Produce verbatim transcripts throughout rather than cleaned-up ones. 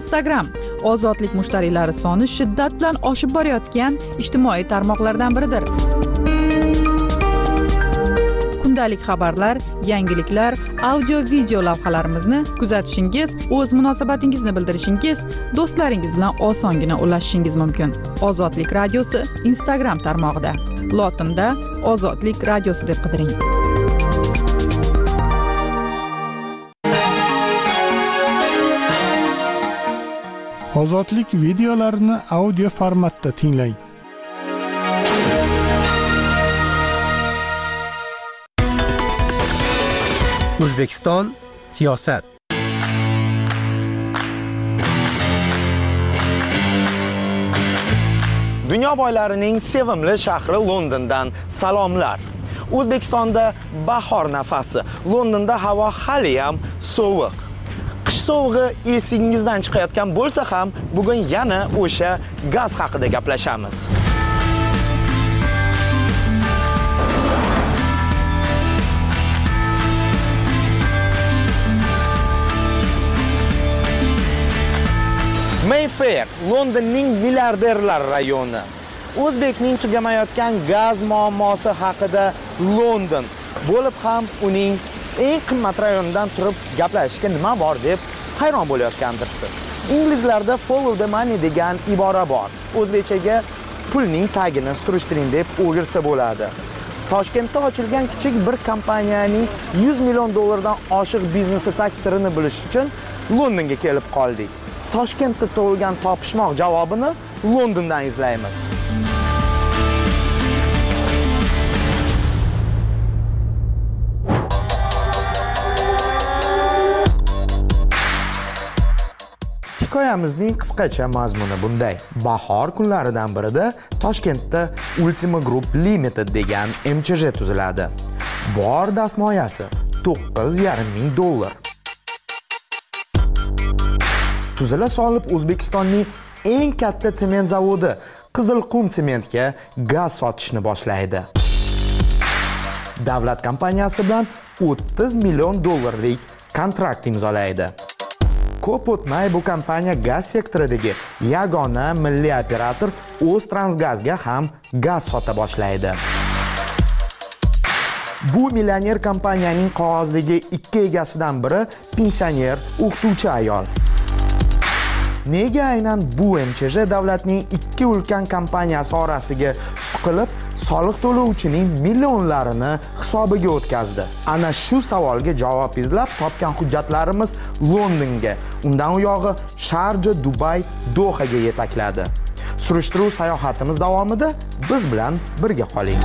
Instagram ozodlik mushtariylari soni shiddat bilan oshib borayotgan ijtimoiy tarmoqlardan biridir. Kundalik xabarlar, yangiliklar, audio video lavhalarimizni kuzatishingiz, o'z munosabatingizni bildirishingiz, do'stlaringiz bilan osongina ulashishingiz mumkin. Ozodlik radiosi Instagram tarmog'ida. Lotinda Ozodlik radiosi deb qidiring. Ozodlik videolarini audio formatda tinglang. O'zbekiston siyosat. Dunyo boylarining sevimli shahri Londondan salomlar. O'zbekistonda bahor nafasi. Londonda havo hali ham sovuq. Qish sovug'i esingizdan chiqayotgan bo'lsa ham, bugun yana o'sha gaz haqida gaplashamiz. Mayfair, Londonning milliarderlar rayoni. O'zbekning tugamayotgan gaz muammosi haqida London bo'lib ham uning eng qimmat rayonidan turib gaplashishga nima bor deb hayron bo'layotgandirsiz. Inglizlarda follow the money degan ibora bor. O'zbekchaga pulning tagini surishtiring deb o'girsa bo'ladi. Toshkentda ochilgan kichik bir kompaniyaning yuz million dollardan oshiq biznesi taksirini bilish uchun Londonga kelib qoldik. Toshkentda tug'ilgan topishmoq javobini Londondan izlaymiz. Hikoyamizning qisqacha mazmuni bunday. Bahor kunlaridan birida Toshkentda Ultima Group Limited degan M Ch J tuziladi. Bor dastmoyasi to'qqiz yarim ming dollar. Tuzila solib O'zbekistonning eng katta sement zavodi Qizilqum sementga gaz sotishni boshlaydi. Davlat kompaniyasi bilan o'ttiz million dollarlik kontrakt imzolaydi. Ko'p o'tmay bu kompaniya gaz sektoridagi yagona milliy operator O'ztransgazga ham gaz sota boshlaydi. Bu millioner kompaniyaning qog'ozdagi ikki egasidan biri pensioner o'qituvchi ayol. Nega aynan bu M Ch J davlatning ikki ulkan kompaniyasi orasiga suqilib, soliq to'lovchining millionlarini hisobiga o'tkazdi? Ana shu savolga javob izlab topgan hujjatlarimiz Londonga, undan u yog'i Sharja, Dubay, Dohaga yetakladi. Surishtiruv sayohatimiz davomida biz bilan birga qoling.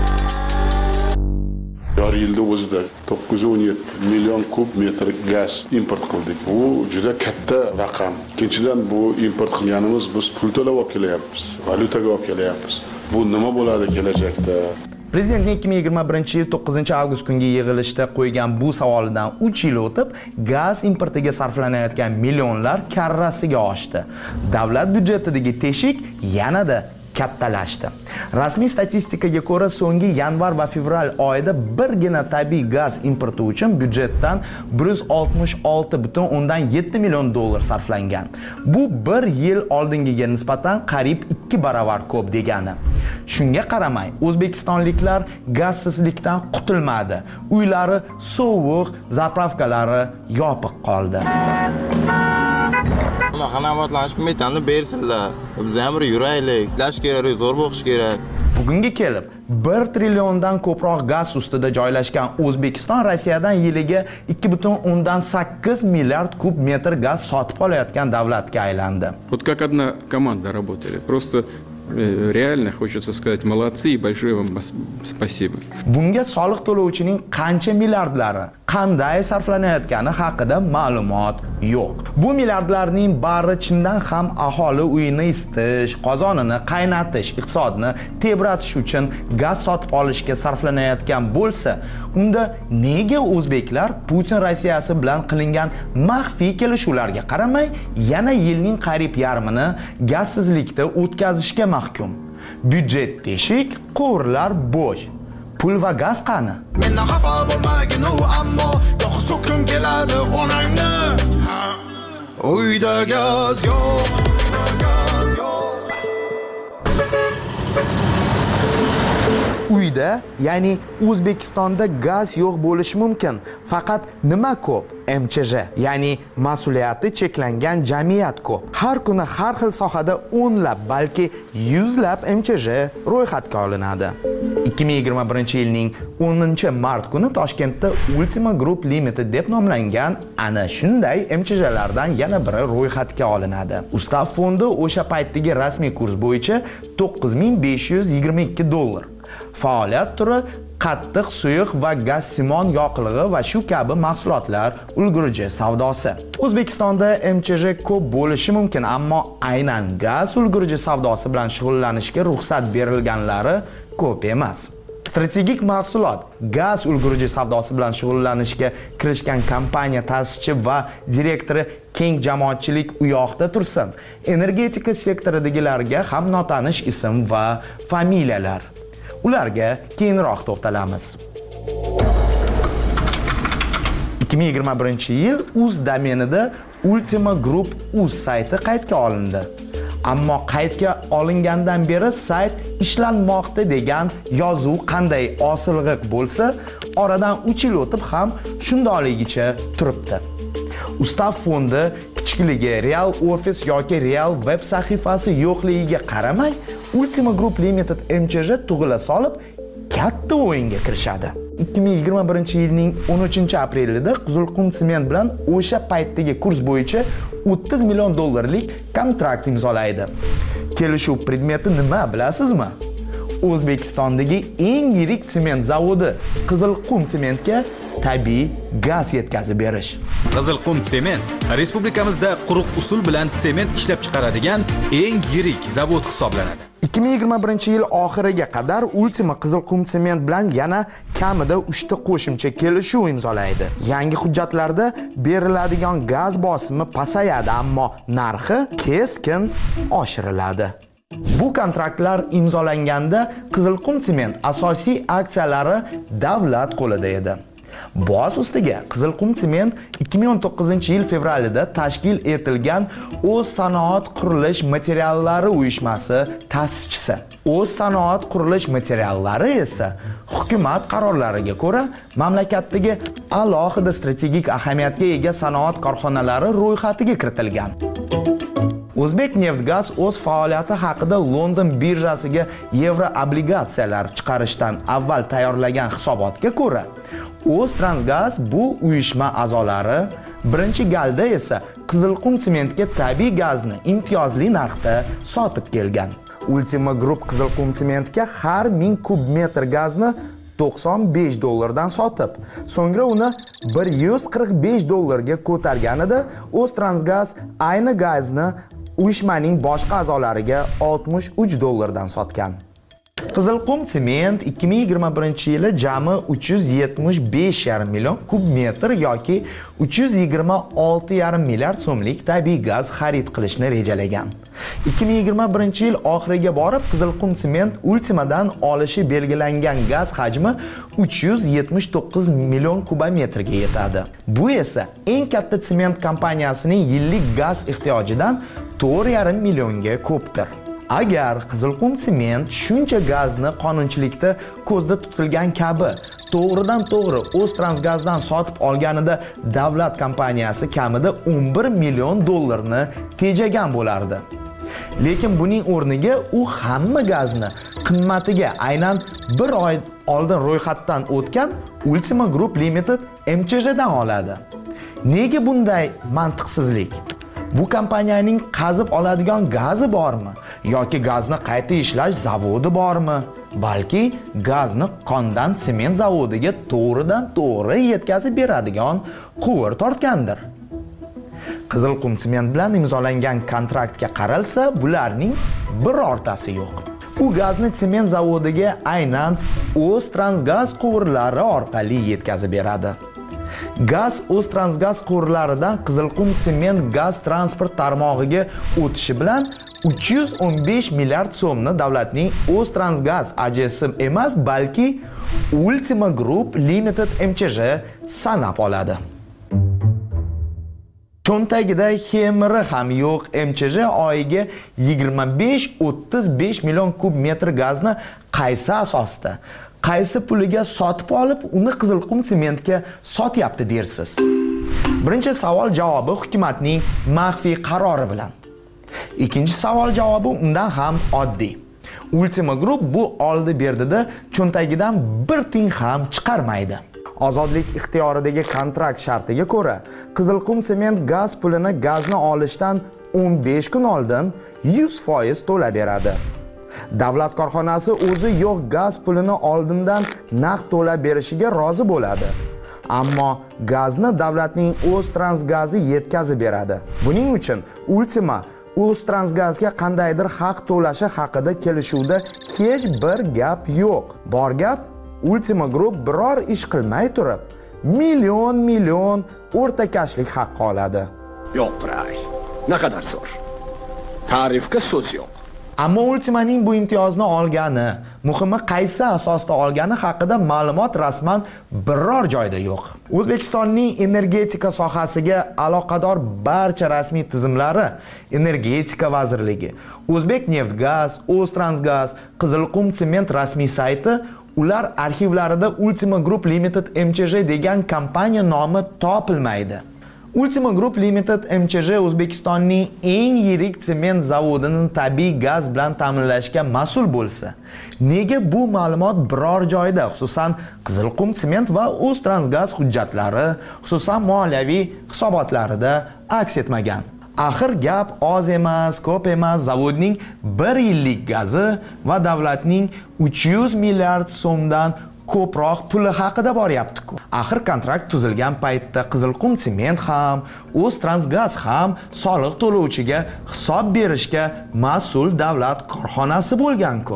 Joriy yilda o'zida to'qqiz yuz o'n yetti million kub metr gaz import qildik. Bu juda katta raqam. Ikkinchidan, bu import qilganimiz biz pul to'lab olib kelyapmiz, valyutaga olib kelyapmiz. Bu nima bo'ladi kelajakda? Prezidentning ikki ming yigirma birinchi yil to'qqizinchi avgust kungi yig'ilishda qo'ygan bu savolidan uch yil o'tib, gaz importiga sarflanayotgan millionlar karrasiga oshdi. Davlat byudjetidagi teshik yanada kattalashdi. Rasmiy statistikaga ko'ra, so'nggi yanvar va fevral oyida birgina tabiiy gaz importi uchun byudjetdan bir yuz oltmish olti butun o'ndan yetti million dollar sarflangan. Bu bir yil oldingiga nisbatan qariyb ikki baravar ko'p degani. Shunga qaramay, o'zbekistonliklar gazsizlikdan qutulmadi. Uylari sovuq, zapravkalari yopiq qoldi. Qanovatlanish metanni bersinlar. Biz ham yuraylik, ishlash kerak, zo'r bo'lish kerak. Bugunga kelib bir trilliondan ko'proq gaz ustida joylashgan O'zbekiston Rossiyadan yiliga ikki butun o'ndan sakkiz milliard kub metr gaz sotib olayotgan davlatga aylandi. Вот как одна команда работали. Просто реально хочется сказать молодцы и большое вам спасибо. Bunga soliq to'lovchining qancha milliardlari, qanday sarflanayotgani haqida ma'lumot yo'q. Bu milliardlarning bari chindan ham aholi uyini isitish, qozonini qaynatish, iqtisodni tebratish uchun gaz sotib olishga sarflanayotgan bo'lsa, unda nega o'zbeklar Putin Rossiyasi bilan qilingan maxfiy kelishuvlarga qaramay yana yilning qariyb yarmini gazsizlikda o'tkazishga mahkum? Byudjet teshik, quvurlar bo'sh. Pul va gaz qani? Mendan xafa bo'lmagin u, ammo yo'q so'kim keladi onangni. uyda gaz yo'q. Uyda, ya'ni O'zbekistonda gaz yo'q bo'lishi mumkin. Faqat nima ko'p? M Ch J, ya'ni mas'uliyati cheklangan jamiyat ko'p. Har kuni har xil sohada o'nlab, balki yuzlab M Ch J ro'yxatga olinadi. ikki ming yigirma birinchi yilning o'ninchi mart kuni Toshkentda Ultima Group Limited deb nomlangan ana shunday M Ch J'lardan yana biri ro'yxatga olinadi. Ustav fondi o'sha paytdagi rasmiy kurs bo'yicha to'qqiz ming besh yuz yigirma ikki dollar. Faoliyat turi qattiq, suyuq va gazsimon yoqilg'i va shu kabi mahsulotlar ulgurji savdosi. O'zbekistonda M Ch J ko'p bo'lishi mumkin, ammo aynan gaz ulgurji savdosi bilan shug'ullanishga ruxsat berilganlari ko'p emas. Strategik mahsulot gaz ulgurji savdosi bilan shug'ullanishga kirishgan kompaniya ta'sischisi va direktori keng jamoatchilik u yoqda tursin. Energetika sektoridagilarga ham notanish ism va familiyalar. Ularga keyinroq to'xtalamiz. ikki ming yigirma birinchi yil uz domenida Ultima Group uz sayti qaydga olindi. Ammo qaydga olingandan beri sayt ishlanmoqda degan yozuv qanday osilg'iq bo'lsa, oradan uch yil o'tib ham shundayligicha turibdi. Ustav fondi kichikligi, real ofis yoki real web sahifasi yo'qligiga qaramay, Ultima Group Limited M Ch J tug'ila solib katta o'yinga kirishadi. ikki ming yigirma birinchi yilning o'n uchinchi aprelida Qizilqum sement bilan o'sha paytdagi kurs bo'yicha o'ttiz million dollarlik kontrakt imzolaydi. Kelishuv predmeti nima bilasizmi? O'zbekistondagi eng yirik sement zavodi Qizilqum sementga tabiiy gaz yetkazib berish. Qizilqum sement respublikamizda quruq usul bilan sement ishlab chiqaradigan eng yirik zavod hisoblanadi. ikki ming yigirma birinchi yil oxiriga qadar Ultima Qizilqum sement bilan yana kamida uchta qo'shimcha kelishuv imzolaydi. Yangi hujjatlarda beriladigan gaz bosimi pasayadi, ammo narxi keskin oshiriladi. Bu kontraktlar imzolanganda Qizilqum sement asosiy aksiyalari davlat qo'lida edi. Boz ustiga Qizilqum sement ikki ming o'n to'qqizinchi yil fevralida tashkil etilgan O'z sanoat qurilish materiallari uyushmasi ta'sischisi. O'z sanoat qurilish materiallari esa hukumat qarorlariga ko'ra mamlakatdagi alohida strategik ahamiyatga ega sanoat korxonalari ro'yxatiga kiritilgan. O'zbekneftgaz o'z faoliyati haqida London birjasiga yevro obligatsiyalar chiqarishdan avval tayyorlagan hisobotga ko'ra, O'ztransgaz bu uyushma a'zolari birinchi galda esa Qizilqum sementga tabiiy gazni imtiyozli narxda sotib kelgan. Ultima Group Qizilqum sementga har ming kub metr gazni to'qson besh dollardan sotib, so'ngra uni bir yuz qirq besh dollarga ko'targanida O'ztransgaz ayni gazni uyushmaning boshqa a'zolariga oltmish uch dollardan sotgan. Qizilqum sement ikki ming yigirma birinchi yili jami uch yuz yetmish besh yarim million kub metr yoki uch yuz yigirma olti yarim milliard so'mlik tabiiy gaz xarid qilishni rejalagan. ikki ming yigirma birinchi yil oxiriga borib Qizilqum sement Ultimadan olishi belgilangan gaz hajmi uch yuz yetmish to'qqiz million kubometrga yetadi. Bu esa eng katta sement kompaniyasining yillik gaz ehtiyojidan to'rt yarim millionga ko'pdir. Agar Qizilqum sement shuncha gazni qonunchilikda ko'zda tutilgan kabi to'g'ridan to'g'ri O'ztransgazdan sotib olganida davlat kompaniyasi kamida o'n bir million dollarni tejagan bo'lardi. Lekin buning o'rniga u hamma gazni qimmatiga aynan bir oy oldin ro'yxatdan o'tgan Ultima Group Limited M Ch J'dan oladi. Nega bunday mantiqsizlik? Bu kompaniyaning qazib oladigan gazi bormi yoki gazni qayta ishlash zavodi bormi? Balki gazni qondan sement zavodiga to'g'ridan to'g'ri yetkazib beradigan quvur tortgandir. Qizilqum sement bilan imzolangan kontraktga qaralsa, bularning birortasi yo'q. U gazni sement zavodiga aynan O'ztransgaz quvurlari orqali yetkazib beradi. Gaz O'ztransgaz quvurlaridan Qizilqum sement gaz transport tarmog'iga o'tishi bilan uch yuz o'n besh milliard so'mni davlatning O'ztransgaz A J S emas, balki Ultima Group Limited M Ch J sanab oladi. cho'ntagida xemiri ham yo'q M C J oyiga yigirma besh o'ttiz besh million kub metr gazni qaysi asosda, qaysi puliga sotib olib, uni Qizilqum sementga sotyapti dersiz? Birinchi savol javobi hukumatning maxfiy qarori bilan. Ikkinchi savol javobi undan ham oddiy. Ultima Group bu oldi berdida cho'ntagidan bir tiyin ham chiqarmaydi. Ozodlik ixtiyoridagi kontrakt shartiga ko'ra, Qizilqum sement gaz pulini gazni olishdan o'n besh kun oldin yuz foiz to'laveradi. Davlat korxonasi o'zi yo'q gaz pulini oldindan naqd to'lab berishiga rozi bo'ladi. Ammo gazni davlatning O'ztransgazi yetkazib beradi. Buning uchun Ultima O'ztransgazga qandaydir haq to'lashi haqida kelishuvda hech bir gap yo'q. Bor gap Ultima Group biror ish qilmay turib, million million o'rtakashlik haqqi oladi. Yo'q, Bray. Naqadar zo'r. Ta'rifga so'z yo'q. Ammo Ultimaning bu imtiyozni olgani, muhimi qaysi asosda olgani haqida ma'lumot rasman biror joyda yo'q. O'zbekistonning energetika sohasiga aloqador barcha rasmiy tizimlari, Energetika vazirligi, O'zbekneftgaz, O'ztransgaz, Qizilqum sement rasmiy sayti, ular arxivlarida Ultima Group Limited M C J degan kompaniya nomi topilmaydi. Ultima Group Limited M C J O'zbekistonning eng yirik sement zavodini tabiiy gaz bilan ta'minlashga mas'ul bo'lsa, nega bu ma'lumot biror joyda, xususan Qizilqum sement va O'ztransgaz hujjatlari, xususan moliyaviy hisobotlarida aks etmagan? Axir gap oz emas, ko'p emas, zavodning bir yillik gazi va davlatning uch yuz milliard so'mdan ko'proq puli haqida boryapti-ku. Axir kontrakt tuzilgan paytda Qizilqum sement ham, O'ztransgaz ham soliq to'lovchiga hisob berishga mas'ul davlat korxonasi bo'lgan-ku.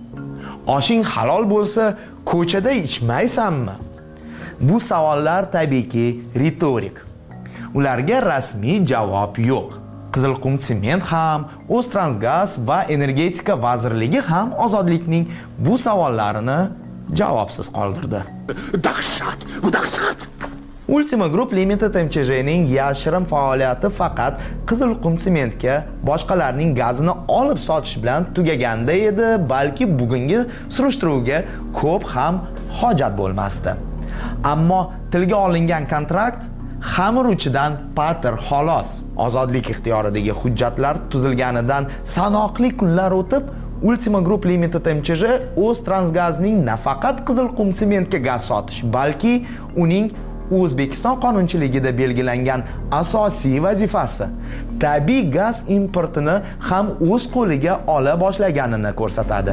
Oshing halol bo'lsa, ko'chada ichmaysanmi? Bu savollar tabiiyki ritorik. Ularga rasmiy javob yo'q. Qizilqum sement ham, O'ztransgaz va Energetika vazirligi ham Ozodlikning bu savollarini javobsiz qoldirdi. Dahshat, bu dahshat. Ultima Group Limited M C J'ning yashirin faoliyati faqat Qizilqum sementga boshqalarning gazini olib sotish bilan tugaganda edi, balki bugungi surishtiruvga ko'p ham hojat bo'lmasdi. Ammo tilga olingan kontrakt xamir uchidan patir xolos. Ozodlik ixtiyoridagi hujjatlar tuzilganidan sanoqli kunlar o'tib, Ultima Group Limited M C J O'ztransgazning nafaqat Qizilqum sementga gaz sotish, balki uning O'zbekiston qonunchiligida belgilangan asosiy vazifasi tabiiy gaz importini ham o'z qo'liga ola boshlaganini ko'rsatadi.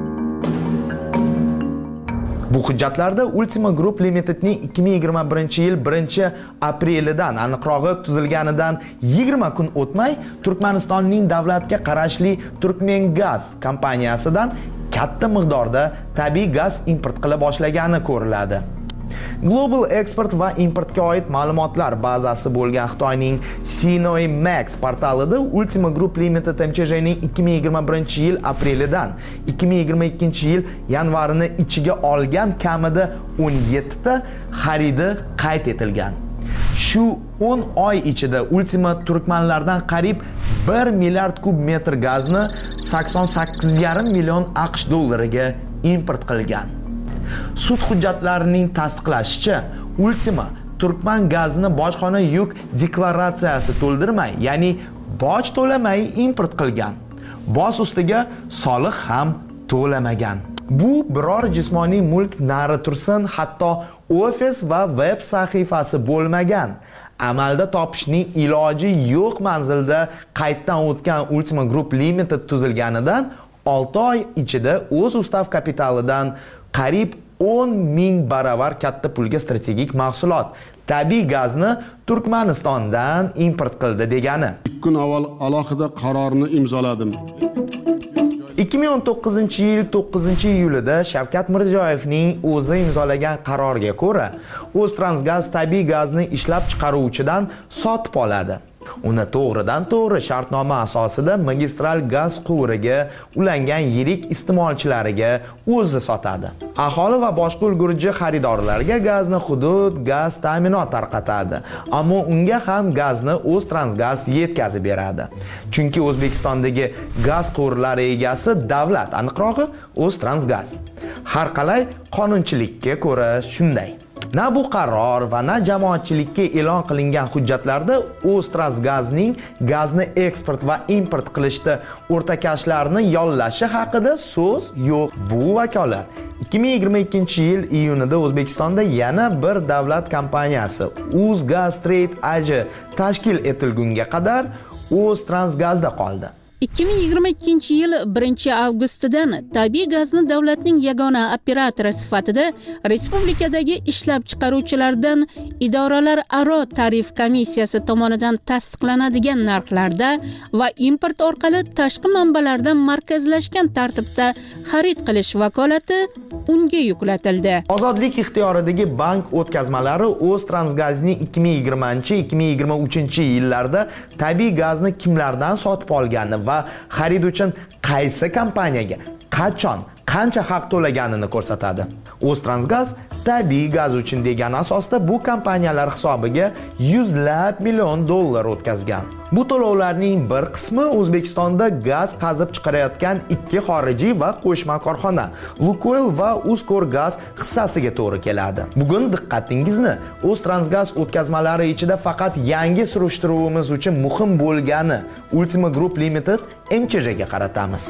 Bu hujjatlarda Ultima Group Limitedning ikki ming yigirma birinchi yil birinchi aprelidan, aniqrog'i tuzilganidan yigirma kun o'tmay, Turkmanistonning davlatga qarashli Turkmengaz kompaniyasidan katta miqdorda tabiiy gaz import qila boshlagani ko'riladi. Global Export va importga oid ma'lumotlar bazasi bo'lgan Xitoyning Sinoi Max portalida Ultima Group Limited M C J'ning ikki ming yigirma birinchi yil aprelidan ikki ming yigirma ikkinchi yil yanvarini ichiga olgan kamida o'n yetti ta xaridi qayd etilgan. Shu o'n oy ichida Ultima turkmanlardan qariyb bir milliard kub metr gazni sakson sakkiz yarim million AQSh dollariga import qilgan. Sud hujjatlarining tasdiqlashicha, Ultima turkman gazini bojxona yuk deklaratsiyasi to'ldirmay, ya'ni boj to'lamay import qilgan. Boz ustiga soliq ham to'lamagan. Bu biror jismoniy mulk nari tursin, hatto ofis va veb sahifasi bo'lmagan. Amalda topishning iloji yo'q manzilda qayddan o'tgan Ultima Group Limited tuzilganidan olti oy ichida o'z ustav kapitalidan qariyb o'n ming baravar katta pulga strategik mahsulot tabiiy gazni Turkmanistondan import qildi degani. ikki kun avval alohida qarorni imzoladim. ikki ming o'n to'qqizinchi yil to'qqizinchi iyulida Shavkat Mirziyoyevning o'zi imzolagan qarorga ko'ra, O'ztransgaz tabiiy gazni ishlab chiqaruvchidan sotib oladi. Uni to'g'ridan to'g'ri shartnoma asosida magistral gaz quvuriga ulangan yirik iste'molchilariga o'zi sotadi. Aholi va boshqa ulgurji xaridorlarga gazni hudud gaz ta'minot tarqatadi, ammo unga ham gazni O'ztransgaz yetkazib beradi. Chunki O'zbekistondagi gaz quvurlari egasi davlat, aniqrog'i O'ztransgaz. Har qalay qonunchilikka ko'ra shunday. Na bu qaror va na jamoatchilikka e'lon qilingan hujjatlarda O'ztransgazning gazni eksport va import qilishda o'rtakashlarni yollashi haqida so'z yo'q. Bu vakolat ikki ming yigirma ikkinchi yil iyunida O'zbekistonda yana bir davlat kompaniyasi Uzgaz Trade A J tashkil etilgunga qadar O'ztransgazda qoldi. ikki ming yigirma ikkinchi yil birinchi avgustidan tabiiy gazni davlatning yagona operatori sifatida respublikadagi ishlab chiqaruvchilardan idoralararo tarif komissiyasi tomonidan tasdiqlanadigan narxlarda va import orqali tashqi manbalardan markazlashgan tartibda xarid qilish vakolati unga yuklatildi. Ozodlik ixtiyoridagi bank o'tkazmalari O'ztransgazning ikki ming yigirmanchi ikki ming yigirma uchinchi yillarda tabiiy gazni kimlardan sotib olgani va xarid uchun qaysi kompaniyaga qachon qancha haq to'laganini ko'rsatadi. O'ztransgaz tabiiy gaz uchun degan asosda bu kompaniyalar hisobiga yuzlab million dollar o'tkazgan. Bu to'lovlarning bir qismi O'zbekistonda gaz qazib chiqarayotgan ikki xorijiy va qo'shma korxona Lukoil va Uzkorgaz hissasiga to'g'ri keladi. Bugun diqqatingizni O'ztransgaz o'tkazmalari ichida faqat yangi surishtiruvimiz uchun muhim bo'lgani Ultima Group Limited M Ch J ga qaratamiz.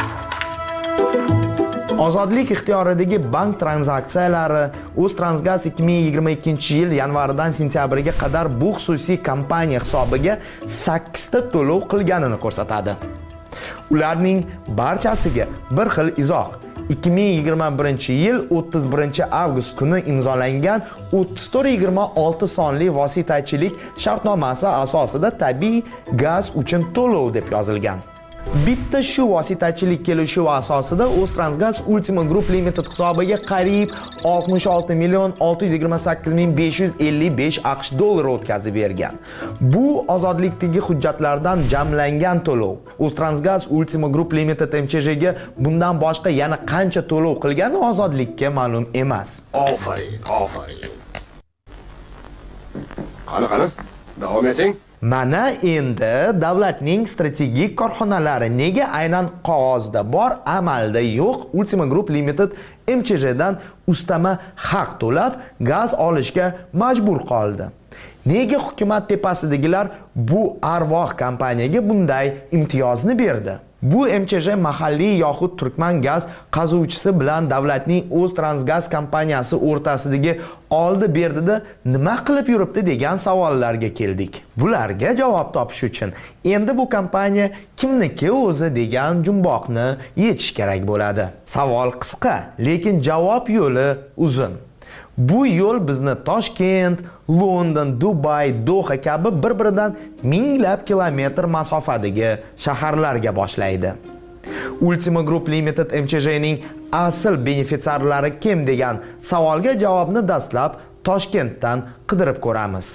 Ozodlik ixtiyoridagi bank tranzaksiyalari O'ztransgaz ikki ming yigirma ikkinchi yil yanvaridan sentyabriga qadar bu xususiy kompaniya hisobiga sakkizta to'lov qilganini ko'rsatadi. Ularning barchasiga bir xil izoh ikki ming yigirma birinchi yil o'ttiz birinchi avgust kuni imzolangan o'ttiz to'rt yigirma olti sonli vositachilik shartnomasi asosida tabiiy gaz uchun to'lov deb yozilgan. Bitta shu vositachilik kelishuvi asosida O'ztransgaz Ultima Group Limited hisobiga qariyb oltmish olti million olti yuz yigirma sakkiz ming besh yuz ellik besh AQSh dollari o'tkazib bergan. Bu ozodlikdagi hujjatlardan jamlangan to'lov. O'ztransgaz Ultima Group Limited M Ch J ga bundan boshqa yana qancha to'lov qilgani ozodlikka ma'lum emas. Ofarin, ofarin. Qani qani, davom eting. Mana endi davlatning strategik korxonalari nega aynan qog'ozda bor, amalda yo'q Ultima Group Limited M Ch J dan ustama haq to'lab gaz olishga majbur qoldi? Nega hukumat tepasidagilar bu arvoh kompaniyaga bunday imtiyozni berdi? Bu M Ch J mahalliy yoxud turkman gaz qazuvchisi bilan davlatning O'ztransgaz kompaniyasi o'rtasidagi oldi berdida nima qilib yuribdi degan savollarga keldik. Bularga javob topish uchun endi bu kompaniya kimniki o'zi degan jumboqni yechish kerak bo'ladi. Savol qisqa, lekin javob yo'li uzun. Bu yo'l bizni Toshkent, London, Dubay, Doha kabi bir-biridan minglab kilometr masofadagi shaharlarga boshlaydi. Ultima Group Limited M Ch J ning asl benefitsiarlari kim degan savolga javobni dastlab Toshkentdan qidirib ko'ramiz.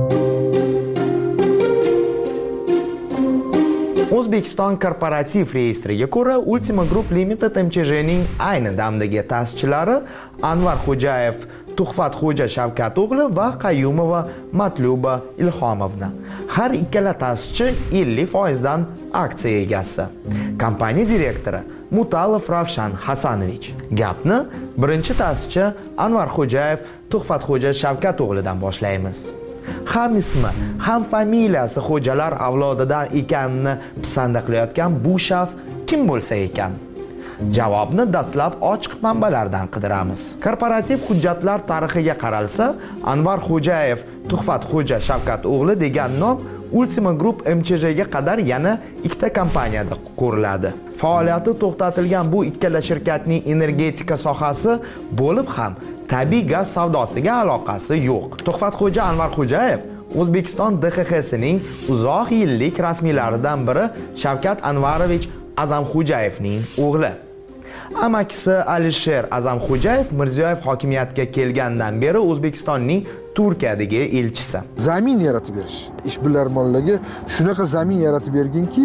O'zbekiston korporativ reyestriga ko'ra Ultima Group Limited M Ch J ning ayni damdagi ta'sischilari Anvar Xo'jayev, Tuhfatxo'ja Shavkat o'g'li va Qayyumova Matluba Ilhomovna. Har ikkala ta'sischi ellik foiz dan aksiya egasi. Kompaniya direktori Mutalov Ravshan Hasanovich. Gapni birinchi ta'sischi Anvar Xo'jayev, Tuhfatxo'ja Shavkat o'g'lidan boshlaymiz. Ham ismi, ham familiyasi xo'jalar avlodidan ekanini pisanda qilayotgan bu shaxs kim bo'lsa ekan? Javobni dastlab ochiq manbalardan qidiramiz. Korporativ hujjatlar tarixiga qaralsa, Anvar Xo'jayev, Tuhfatxo'ja Shavkat o'g'li degan nom Ultima Group M Ch J ga qadar yana ikkita kompaniyada ko'riladi. Faoliyati to'xtatilgan bu ikkala shirkatning energetika sohasi bo'lib ham tabiiy gaz savdosiga aloqasi yo'q. Tuhfatxo'ja Anvar Xo'jayev O'zbekiston D X X sining uzoq yillik rasmiylaridan biri Shavkat Anvarovich Azamxo'jayevning o'g'li. Amakisi Alisher Azamxo'jayev Mirziyoyev hokimiyatga kelgandan beri O'zbekistonning Turkiyadagi elchisi. Zamin yaratib berish. Ishbilarmonlarga shunaqa zamin yaratib berginki,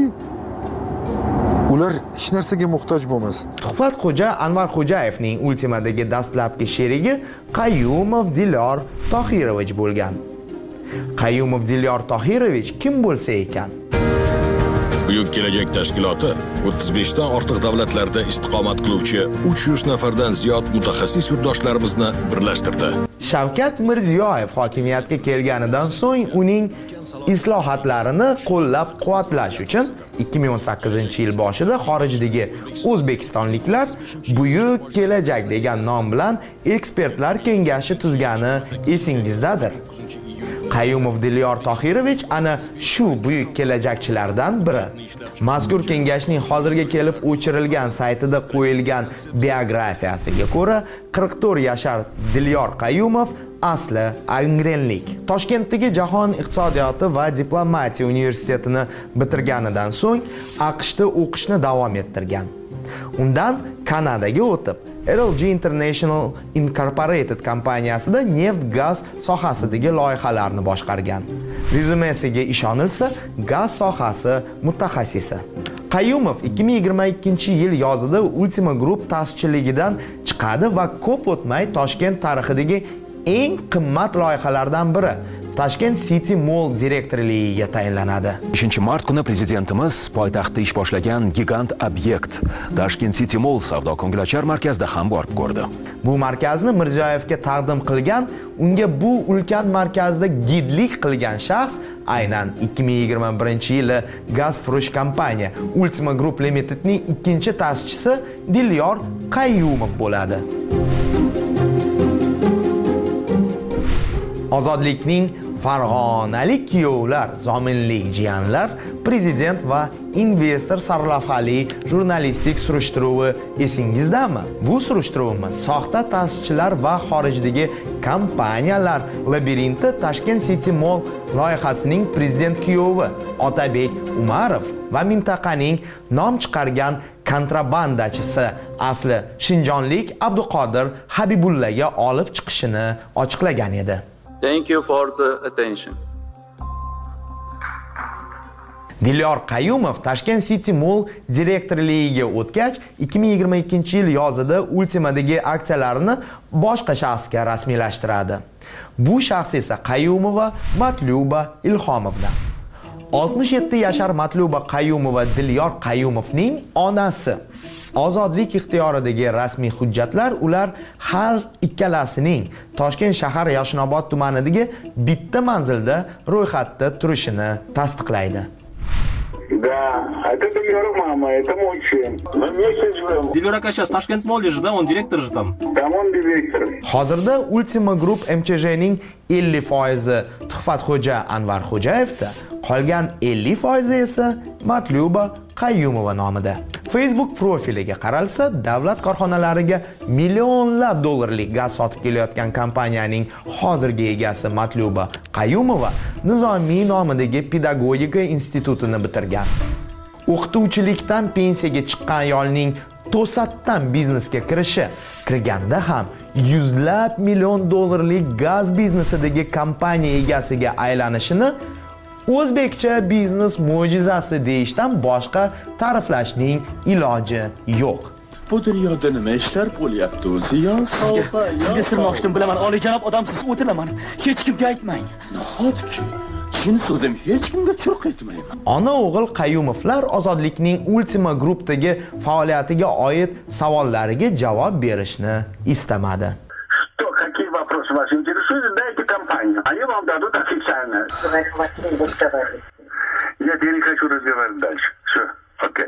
ular hech narsaga muhtoj bo'lmasin. Tuhfatxo'ja Anvar Xo'jayevning Ultimadagi dastlabki sherigi Qayyumov Dilyor Tohirovich bo'lgan. Qayyumov Dilyor Tohirovich kim bo'lsa ekan? Buyuk kelajak tashkiloti o'ttiz besh dan ortiq davlatlarda istiqomat qiluvchi uch yuz nafardan ziyod mutaxassis yurtdoshlarimizni birlashtirdi. Shavkat Mirziyoyev hokimiyatga kelganidan so'ng uning islohotlarini qo'llab-quvvatlash uchun ikki ming o'n sakkizinchi yil boshida xorijdagi o'zbekistonliklar Buyuk kelajak degan nom bilan ekspertlar kengashi tuzgani esingizdadir. Qayyumov Dilyor Tohirovich ana shu buyuk kelajakchilardan biri. Mazkur kengashning hozirga kelib o'chirilgan saytida qo'yilgan biografiyasiga ko'ra, qirq to'rt yashar Dilyor Qayyumov asli angrenlik. Toshkentdagi Jahon iqtisodiyoti va diplomatiya universitetini bitirganidan so'ng AQShda o'qishni davom ettirgan. Undan Kanadaga o'tib, L L G International Incorporated kompaniyasida neft-gaz sohasidagi loyihalarni boshqargan. Rezyumesiga ishonilsa, gaz sohasi mutaxassisi. Qayyumov ikki ming yigirma ikkinchi yil yozida Ultima Group ta'sischiligidan chiqadi va ko'p o'tmay Toshkent tarixidagi eng qimmat loyihalardan biri Tashkent City Mall direktorligiga tayinlanadi. beshinchi mart kuni prezidentimiz poytaxtda ish boshlagan gigant obyekt Tashkent City Mall savdo-ko'ngilochar markazida ham borib ko'rdi. Bu markazni Mirziyoyevga taqdim qilgan, unga bu ulkan markazda gidlik qilgan shaxs aynan ikki ming yigirma birinchi yili gaz furush kompaniya Ultima Group Limitedning ikkinchi ta'sischisi Dilyor Qayyumov bo'ladi. Ozodlikning farg'onalik kuyovlar, zominlik jiyanlar, prezident va investor sarlavhali jurnalistik surishtiruvi esingizdami? Bu surishtiruvimiz soxta ta'sischilar va xorijdagi kompaniyalar labirinti Tashkent City Mall loyihasining prezident kuyovi Otabek Umarov va mintaqaning nom chiqargan kontrabandachisi asli shinjonlik Abduqodir Habibullaga olib chiqishini ochiqlagan edi. Thank you for the attention. Dilyor Qayyumov Tashkent City Mall direktorligiga o'tgach, ikki ming yigirma ikkinchi yil yozida Ultimadagi aksiyalarini boshqa shaxsga rasmiylashtiradi. Bu shaxs esa Qayyumova Matluba Ilhomovdan. oltmish yetti yashar Matluba Qayyumova Dilyor Qayyumovning onasi. Ozodlik ixtiyoridagi rasmiy hujjatlar ular har ikkalasining Toshkent shahar Yashnobod tumanidagi bitta manzilda ro'yxatda turishini tasdiqlaydi. Да, это Дильор мама, это мой сын. Мы вместе живем. Дильор aka сейчас Tashkent Mall'da же, да? Он директор же там. Там он директор. Hozirda Ultima Group M Ch J'ning ellik foizi Tuhfatxo'ja Anvar Xo'jayevda, qolgan ellik foizi esa Matluba Qayyumova nomida. Facebook profiliga qaralsa, davlat korxonalariga millionlab dollarlik gaz sotib kelayotgan kompaniyaning hozirgi egasi Matluba Qayyumova Nizomiy nomidagi pedagogika institutini bitirgan. O'qituvchilikdan pensiyaga chiqqan ayolning to'satdan biznesga kirishi, kirganda ham yuzlab million dollarlik gaz biznesidagi kompaniya egasiga aylanishini o'zbekcha biznes mo'jizasi deyishdan boshqa ta'riflashning iloji yo'q. Bu dunyoda nima ishlar bo'lyapti o'zi yo? Sizga, sizga sirni ochdim bilaman, oliyjanob odamsiz, o'tiraman. Hech kimga aytmang. Nahotki chin so'zim hech kimga churq etmayman. Ona o'g'il Qayyumovlar Ozodlikning Ultima Group'dagi faoliyatiga oid savollariga javob berishni istamadi. Что, какие вопросы вас интересуют, задайте компанию. Они вам дадут официально. Нет, я не хочу разговаривать дальше. Все, окей.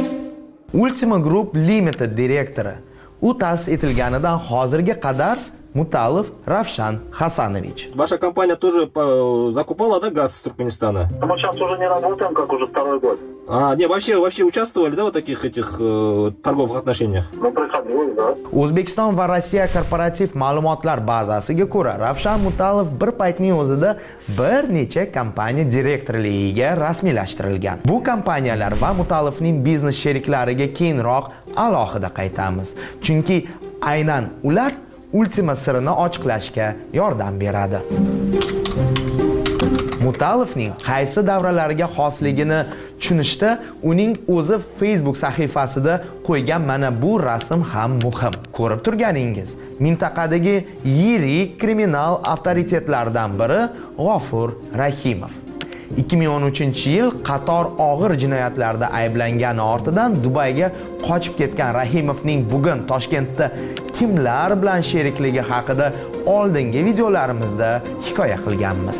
Ultima Group Limited direktori u ta'sis etilganidan hozirga qadar Mutalov Ravshan Hasanovich. Ваша компания тоже закупала, да, газ из Туркменистана? Мы сейчас уже не работаем, как уже второй год. А, не, вообще, вообще участвовали, да, в таких этих э, торговых отношениях? Ну, приходилось, да. O'zbekiston va Rossiya korporativ ma'lumotlar bazasiga ko'ra, Ravshan Mutalov bir paytning o'zida bir necha kompaniya direktorligiga rasmiylashtirilgan. Bu kompaniyalar va Mutalovning biznes sheriklariga keyinroq alohida qaytamiz. Chunki aynan ular Ultima sirini ochiqlashga yordam beradi. Mutalovning qaysi davralarga xosligini tushunishda uning o'zi Facebook sahifasida qo'ygan mana bu rasm ham muhim. Ko'rib turganingiz, mintaqadagi yirik kriminal avtoritetlardan biri G'ofur Rahimov. ikki ming o'n uchinchi yil qator og'ir jinoyatlarda ayblangani ortidan Dubayga qochib ketgan Rahimovning bugun Toshkentda kimlar bilan sherikligi haqida oldingi videolarimizda hikoya qilganmiz.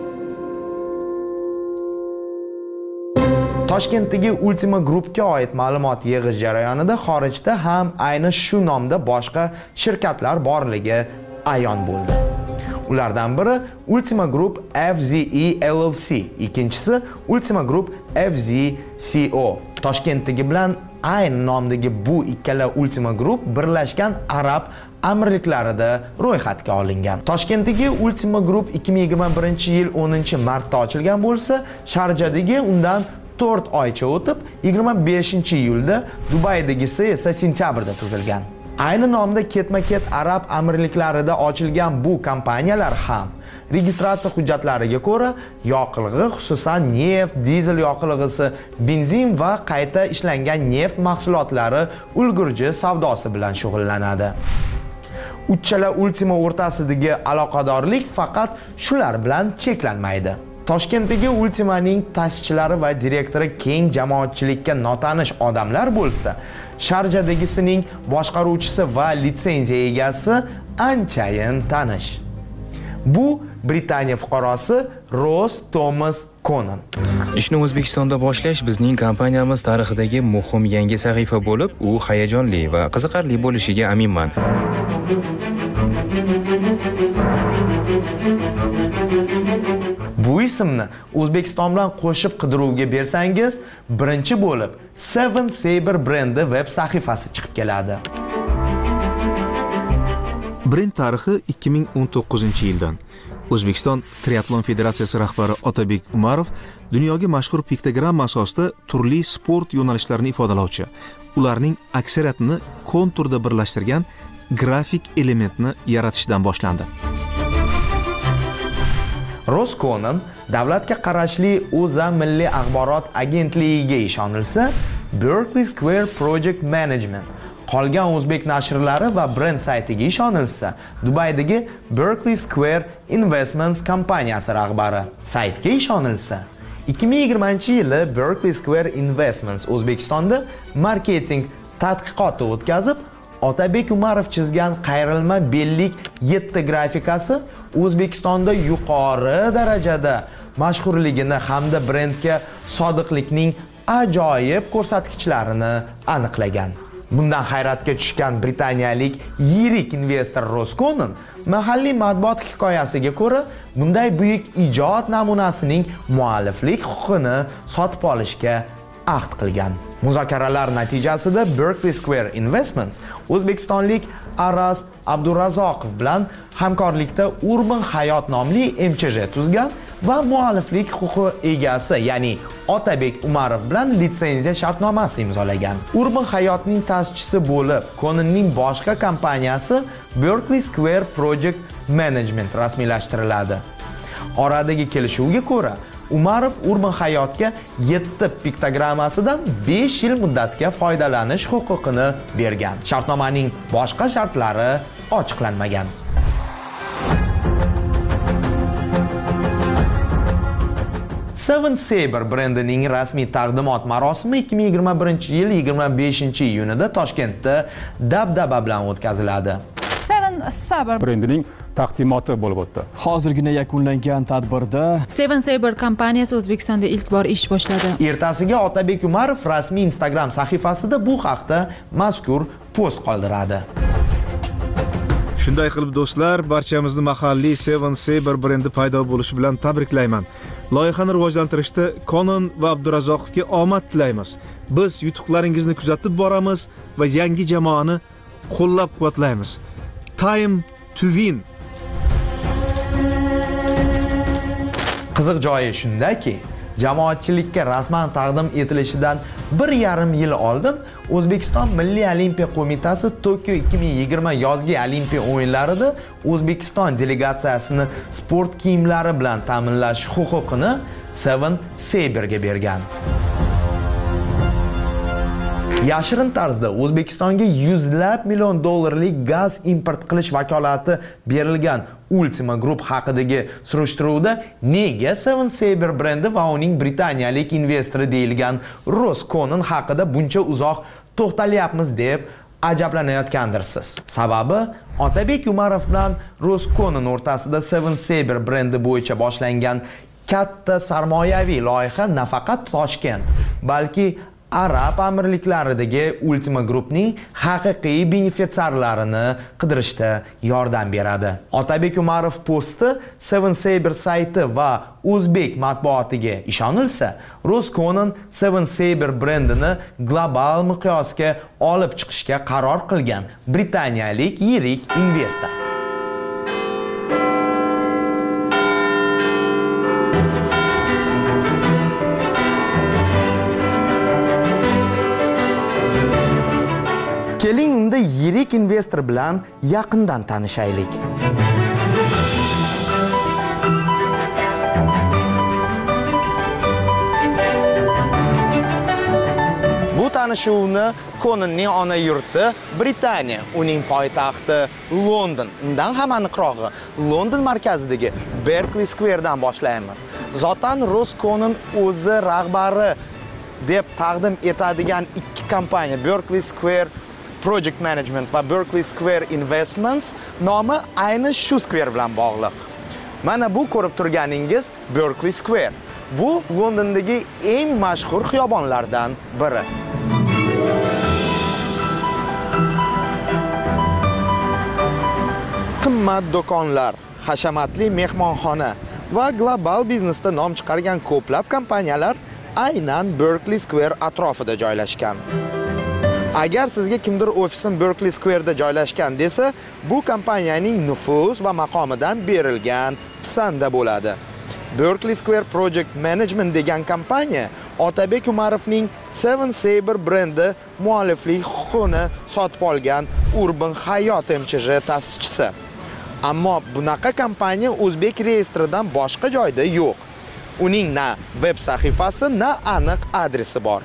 Toshkentdagi Ultima Groupga oid ma'lumot yig'ish jarayonida xorijda ham ayni shu nomda boshqa shirkatlar borligi ayon bo'ldi. Ulardan biri Ultima Group F Z E L L C, ikkinchisi Ultima Group F Z C O. Toshkentdagi bilan ayni nomdagi bu ikkala Ultima Group Birlashgan Arab Amirliklarida ro'yxatga olingan. Toshkentdagi Ultima Group ikki ming yigirma birinchi yil o'ninchi martda ochilgan bo'lsa, Sharjadagi undan to'rt oycha o'tib, yigirma beshinchi iyulda, Dubaydagisi esa sentyabrda tuzilgan. Ayni nomda ketma-ket Arab Amirliklarida ochilgan bu kompaniyalar ham registratsiya hujjatlariga ko'ra yoqilg'i, xususan neft, dizel yoqilg'isi, benzin va qayta ishlangan neft mahsulotlari ulgurji savdosi bilan shug'ullanadi. Uchala Ultima o'rtasidagi aloqadorlik faqat shular bilan cheklanmaydi. Toshkentdagi Ultimaning ta'sischilari va direktori keng jamoatchilikka notanish odamlar bo'lsa, Sharjadagisining boshqaruvchisi va litsenziya egasi anchayin tanish. Bu Britaniya fuqarosi Ross Thomas Conan. Ishni O'zbekistonda boshlash bizning kompaniyamiz tarixidagi muhim yangi sahifa bo'lib, u hayajonli va qiziqarli bo'lishiga aminman. Bu ismni O'zbekiston bilan qo'shib qidiruvga bersangiz, birinchi bo'lib Seven Saber brendi web sahifasi chiqib keladi. Brend tarixi ikki ming o'n to'qqizinchi yildan. O'zbekiston Triatlon Federatsiyasi rahbari Otabek Umarov dunyoga mashhur piktogramma asosida turli sport yo'nalishlarini ifodalovchi, ularning aksariyatini konturda birlashtirgan grafik elementni yaratishdan boshlandi. Ross Conan davlatga qarashli O'zA Milliy axborot agentligiga ishonilsa, Berkeley Square Project Management, qolgan o'zbek nashrlari va brend saytiga ishonilsa, Dubaydagi Berkeley Square Investments kompaniyasi rahbari saytga ishonilsa, ikki ming yigirmanchi yili Berkeley Square Investments O'zbekistonda marketing tadqiqoti o'tkazib, Otabek Umarov chizgan qayrilma bellik yetti grafikasi O'zbekistonda yuqori darajada mashhurligini hamda brendga sodiqlikning ajoyib ko'rsatkichlarini aniqlagan. Bundan hayratga tushgan britaniyalik yirik investor Ross Conan mahalliy matbuot hikoyasiga ko'ra, bunday buyuk ijod namunasining mualliflik huquqini sotib olishga ahd qilgan. Muzokaralar natijasida Berkeley Square Investments o'zbekistonlik Aras Abdurazoqov bilan hamkorlikda Urban Hayot nomli M Ch J tuzgan va mualliflik huquqi egasi, ya'ni Otabek Umarov bilan litsenziya shartnomasi imzolagan. Urban Hayotning ta'sischisi bo'lib, Conanning boshqa kompaniyasi Berkeley Square Project Management rasmiylashtiriladi. Oradagi kelishuvga ko'ra, Umarov Urban Hayotga yetti piktogrammasidan besh yil muddatga foydalanish huquqini bergan. Shartnomaning boshqa shartlari ochiqlanmagan. Seven Saber brendining rasmiy taqdimot marosimi ikki ming yigirma birinchi yil yigirma beshinchi iyunida Toshkentda dabdaba bilan o'tkaziladi. Seven Saber brendining taqdimoti bo'lib o'tdi. Hozirgina yakunlangan tadbirda Seven Saber kompaniyasi O'zbekistonda ilk bor ish boshladi. Ertasiga Otabek Umarov rasmiy Instagram sahifasida bu haqda mazkur post qoldiradi. Shunday qilib do'stlar, barchamizni mahalliy Seven Saber brendi paydo bo'lishi bilan tabriklayman. Loyihani rivojlantirishda Konon va Abdurazzoqovga omad tilaymiz. Biz yutuqlaringizni kuzatib boramiz va yangi jamoani qo'llab-quvvatlaymiz. Time to win. Qiziq joyi shundaki, jamoatchilikka rasman taqdim etilishidan bir yarim yil oldin O'zbekiston Milliy Olimpiya qo'mitasi Tokio ikki ming yigirma yozgi Olimpiya o'yinlarida O'zbekiston delegatsiyasini sport kiyimlari bilan ta'minlash huquqini Seven Saber'ga bergan. Yashirin tarzda O'zbekistonga yuzlab million dollarlik gaz import qilish vakolati berilgan Ultima Group haqidagi surishtiruvda nega Seven Saber brendi va uning britaniyalik investori deyilgan Rosconon haqida buncha uzoq to'xtalyapmiz deb ajablanayotgandirsiz. Sababi Otabek Umarov bilan Rosconon o'rtasida Seven Saber brendi bo'yicha boshlangan katta sarmoyaviy loyiha nafaqat Toshkent, balki Arab amirliklaridagi Ultima Groupning haqiqiy benefitsiarlarini qidirishda yordam beradi. Otabek Umarov posti Seven Saber sayti va o'zbek matbuotiga ishonilsa, Rosconon Seven Saber brendini global miqyosga olib chiqishga qaror qilgan britaniyalik yirik investor. Keling unda yirik investor bilan yaqindan tanishaylik. Bu tanishuvni Cononning ona yurti Britaniya, uning poytaxti London, undan ham aniqrog'i London markazidagi Berkeley Square dan boshlaymiz. Zotan Rosconon o'zi rahbari deb taqdim etadigan ikki kompaniya Berkeley Square Project Management va Berkeley Square Investments nomi ayni shu square bilan bog'liq. Mana bu ko'rib turganingiz Berkeley Square. Bu Londondagi eng mashhur xiyobonlardan biri. Qimmat do'konlar, hashamatli mehmonxona va global biznesda nom chiqargan ko'plab kompaniyalar aynan Berkeley Square atrofida joylashgan. Agar sizga kimdir ofisim Berkeley Square'da joylashgan desa, bu kompaniyaning nufuz va maqomidan berilgan pisanda bo'ladi. Berkeley Square Project Management degan kompaniya Otabek Umarovning Seven Saber brendi mualliflik huquqini sotib olgan Urban Hayot M Ch J ta'sischisi. Ammo bunaqa kompaniya o'zbek reyestridan boshqa joyda yo'q. Uning na veb sahifasi, na aniq adresi bor.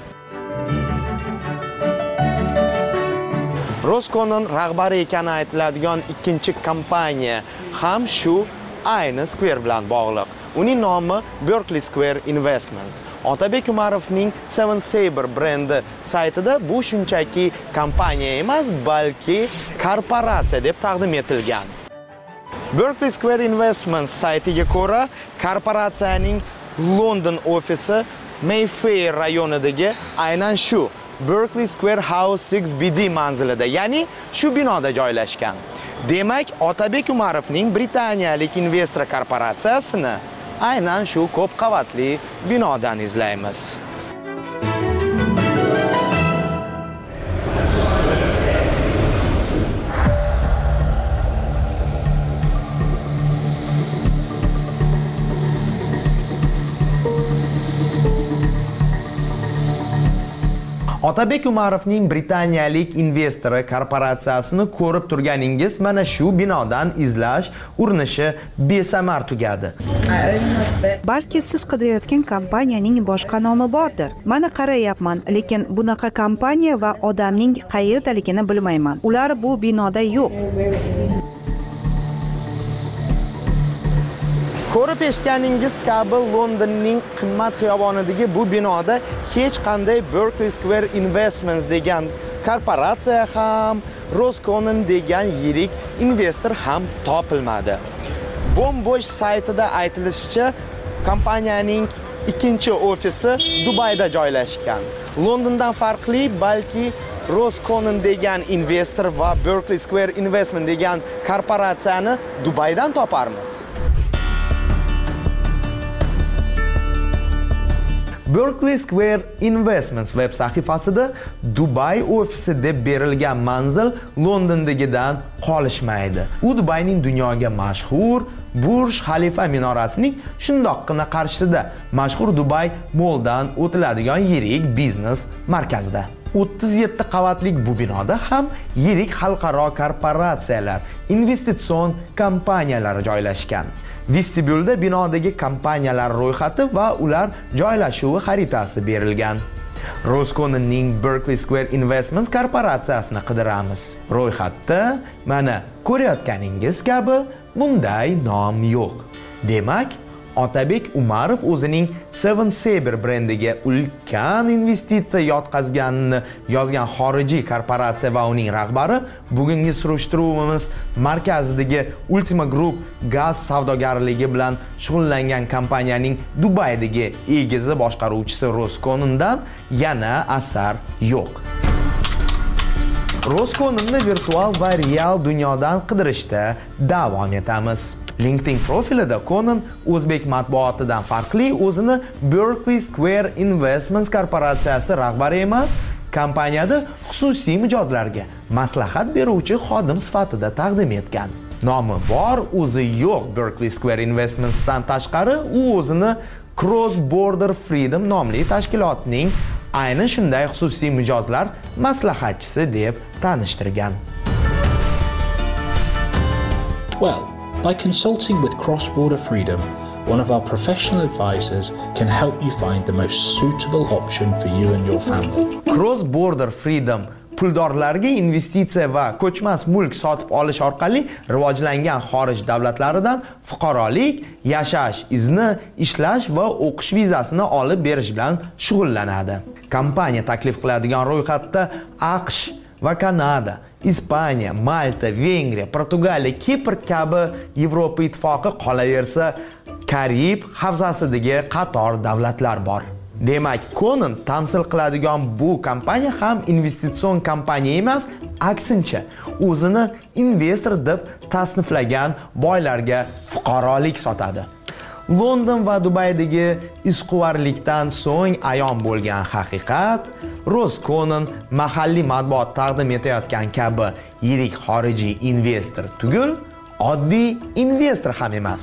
Rosconon rahbari ekani aytiladigan ikkinchi kompaniya ham shu ayni Square bilan bog'liq. Uning nomi Berkeley Square Investments. Otabek Umarovning Seven Saber brendi saytida bu shunchaki kompaniya emas, balki korporatsiya deb taqdim etilgan. Berkeley Square Investments saytiga ko'ra, korporatsiyaning London ofisi Mayfair rayonidagi aynan shu Berkeley Square House six B D manzilida, ya'ni shu binoda joylashgan. Demak, Otabek Umarovning britaniyalik investor korporatsiyasini aynan shu ko'p qavatli binodan izlaymiz. Otabek Umarovning britaniyalik investori korporatsiyasini ko'rib turganingiz mana shu binodan izlash urinishi besamar tugadi. Balki siz qidirayotgan kompaniyaning boshqa nomi bordir. Mana qarayapman, lekin bunaqa kompaniya va odamning qayerdaligini bilmayman. Ular bu binoda yo'q. Ko'rib eshitganingiz kabi Londonning qimmat xiyobonidagi bu binoda hech qanday Berkeley Square Investments degan korporatsiya ham, Rosconon degan yirik investor ham topilmadi. Bombosh saytida aytilishicha, kompaniyaning ikkinchi ofisi Dubayda joylashgan. Londondan farqli, balki Rosconin degan investor va Berkeley Square Investment degan korporatsiyani Dubaydan toparmiz. Berkeley Square Investments web sahifasida Dubay ofisi deb berilgan manzil Londondagidan qolishmaydi. U Dubayning dunyoga mashhur Burj Khalifa minorasining shundoqqina qarshisida mashhur Dubai Malldan o'tiladigan yirik biznes markazida. o'ttiz yetti qavatlik bu binoda ham yirik xalqaro korporatsiyalar, investitsion kompaniyalari joylashgan. Vestibyulda binodagi kompaniyalar ro'yxati va ular joylashuvi xaritasi berilgan. Rosconinning Berkeley Square Investments korporatsiyasini qidiramiz. Ro'yxatda mana ko'rayotganingiz kabi bunday nom yo'q. Demak, Otabek Umarov o'zining Seven Saber brendiga ulkan investitsiya yotqazganini yozgan xorijiy korporatsiya va uning rahbari bugungi surishtiruvimiz markazidagi Ultima Group gaz savdogarligi bilan shug'ullangan kompaniyaning Dubaydagi egizi boshqaruvchisi Rosconindan yana asar yo'q. Rosconinni virtual va real dunyodan qidirishda davom etamiz. LinkedIn profilida Conin o'zbek matbuotidan farqli o'zini Berkeley Square Investments korporatsiyasi rahbari emas, kompaniyada xususiy mijozlarga maslahat beruvchi xodim sifatida taqdim etgan. Nomi bor, o'zi yo'q Berkeley Square Investmentsdan tashqari u o'zini Cross Border Freedom nomli tashkilotning ayni shunday xususiy mijozlar maslahatchisi deb tanishtirgan. Well, by consulting with Cross Border Freedom, one of our professional advisors can help you find the most suitable option for you and your family. Cross Border Freedom puldorlarga investitsiya va ko'chmas mulk sotib olish orqali rivojlangan xorij davlatlaridan fuqarolik, yashash izni, ishlash va o'qish vizasini olib berish bilan shug'ullanadi. Kompaniya taklif qiladigan ro'yxatda AQSh va Kanada, Ispaniya, Malta, Vengriya, Portugaliya, Kipr kabi Yevropa ittifoqi qolaversa, Karib havzasidagi qator davlatlar bor. Demak, Conin tamsil qiladigan bu kompaniya ham investitsion kompaniya emas, aksincha, o'zini investor deb tasniflagan boylarga fuqarolik sotadi. London va Dubaydagi isquvarlikdan so'ng ayon bo'lgan haqiqat, Rosconin mahalliy matbuot taqdim etayotgan kabi yirik xorijiy investor tugul, oddiy investor ham emas.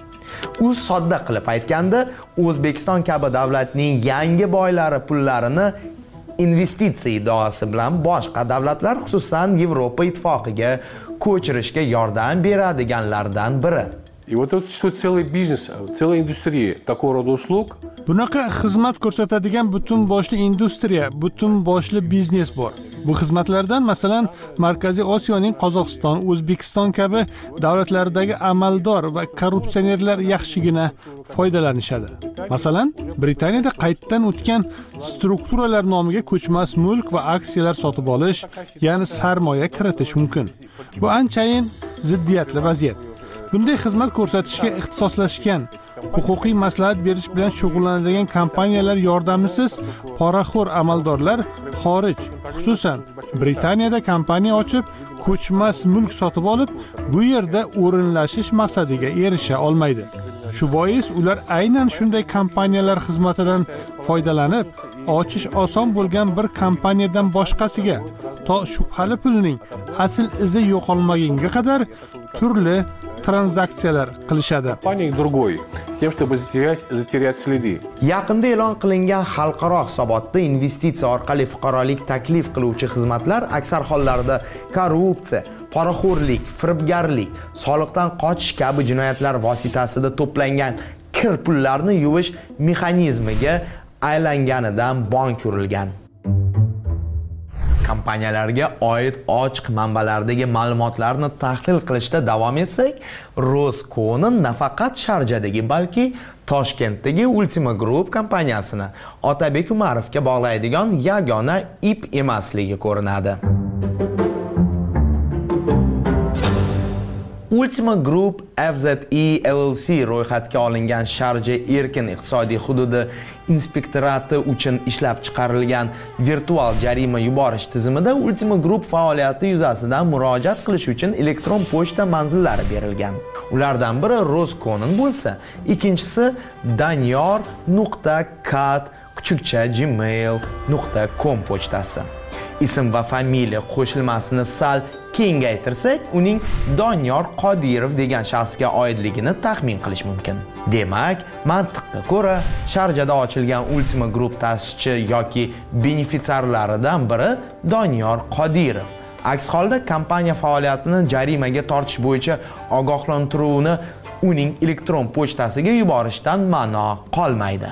U sodda qilib aytganda, O'zbekiston kabi davlatning yangi boylari pullarini investitsiya iddaosi bilan boshqa davlatlar, xususan Yevropa ittifoqiga ko'chirishga yordam beradiganlardan biri. И вот тут существует целый бизнес, целая индустрия такого рода услуг. Bunaqa xizmat ko'rsatadigan butun boshli industriya, butun boshli biznes bor. Bu xizmatlardan masalan Markaziy Osiyoning Qozog'iston, O'zbekiston kabi davlatlaridagi amaldor va korrupsionerlar yaxshigina foydalanishadi. Masalan, Britaniyada qaytdan o'tgan strukturalar nomiga ko'chmas mulk va aksiyalar sotib olish, ya'ni sarmoya kiritish mumkin. Bu anchayin ziddiyatli vaziyat. Bunday xizmat ko'rsatishga ixtisoslashgan, huquqiy maslahat berish bilan shug'ullanadigan kompaniyalar yordamisiz poraxo'r amaldorlar xorij, xususan Britaniyada kompaniya ochib, ko'chmas mulk sotib olib, bu yerda o'rinlashish maqsadiga erisha olmaydi. Shu bois ular aynan shunday kompaniyalar xizmatidan foydalanib, ochish oson bo'lgan bir kompaniyadan boshqasiga, to shubhali pulning asl izi yo'qolmagunga qadar turli tranzaksiyalar qilishadi. Компания другой, с тем, чтобы затерять, затерять следы. Yaqinda e'lon qilingan xalqaro hisobotda investitsiya orqali fuqarolik taklif qiluvchi xizmatlar aksar hollarda korrupsiya, poraxo'rlik, firibgarlik, soliqdan qochish kabi jinoyatlar vositasida to'plangan kir pullarni yuvish mexanizmiga aylanganidan bong ko'rilgan. Kompaniyalarga oid ochiq manbalardagi ma'lumotlarni tahlil qilishda davom etsak, Rosconin nafaqat Sharjadagi, balki Toshkentdagi Ultima Group kompaniyasini Otabek Umarovga bog'laydigan yagona ip emasligi ko'rinadi. Ultima Group F Z E L L C ro'yxatga olingan Sharja erkin iqtisodiy hududi inspektorati uchun ishlab chiqarilgan virtual jarima yuborish tizimida Ultima Group faoliyati yuzasidan murojaat qilish uchun elektron pochta manzillari berilgan. Ulardan biri Rosconin bo'lsa, ikkinchisi danyor nuqta kat kuchukcha gmail nuqta com pochtasi. Ism va familiya qo'shilmasini sal kengaytirsak, uning Doniyor Qodirov degan shaxsga oidligini taxmin qilish mumkin. Demak, mantiqqa ko'ra, Sharjada ochilgan Ultima Group ta'sischi yoki benefitsiarlaridan biri Doniyor Qodirov. Aks holda kompaniya faoliyatini jarimaga tortish bo'yicha ogohlantiruvni uning elektron pochtasiga yuborishdan ma'no qolmaydi.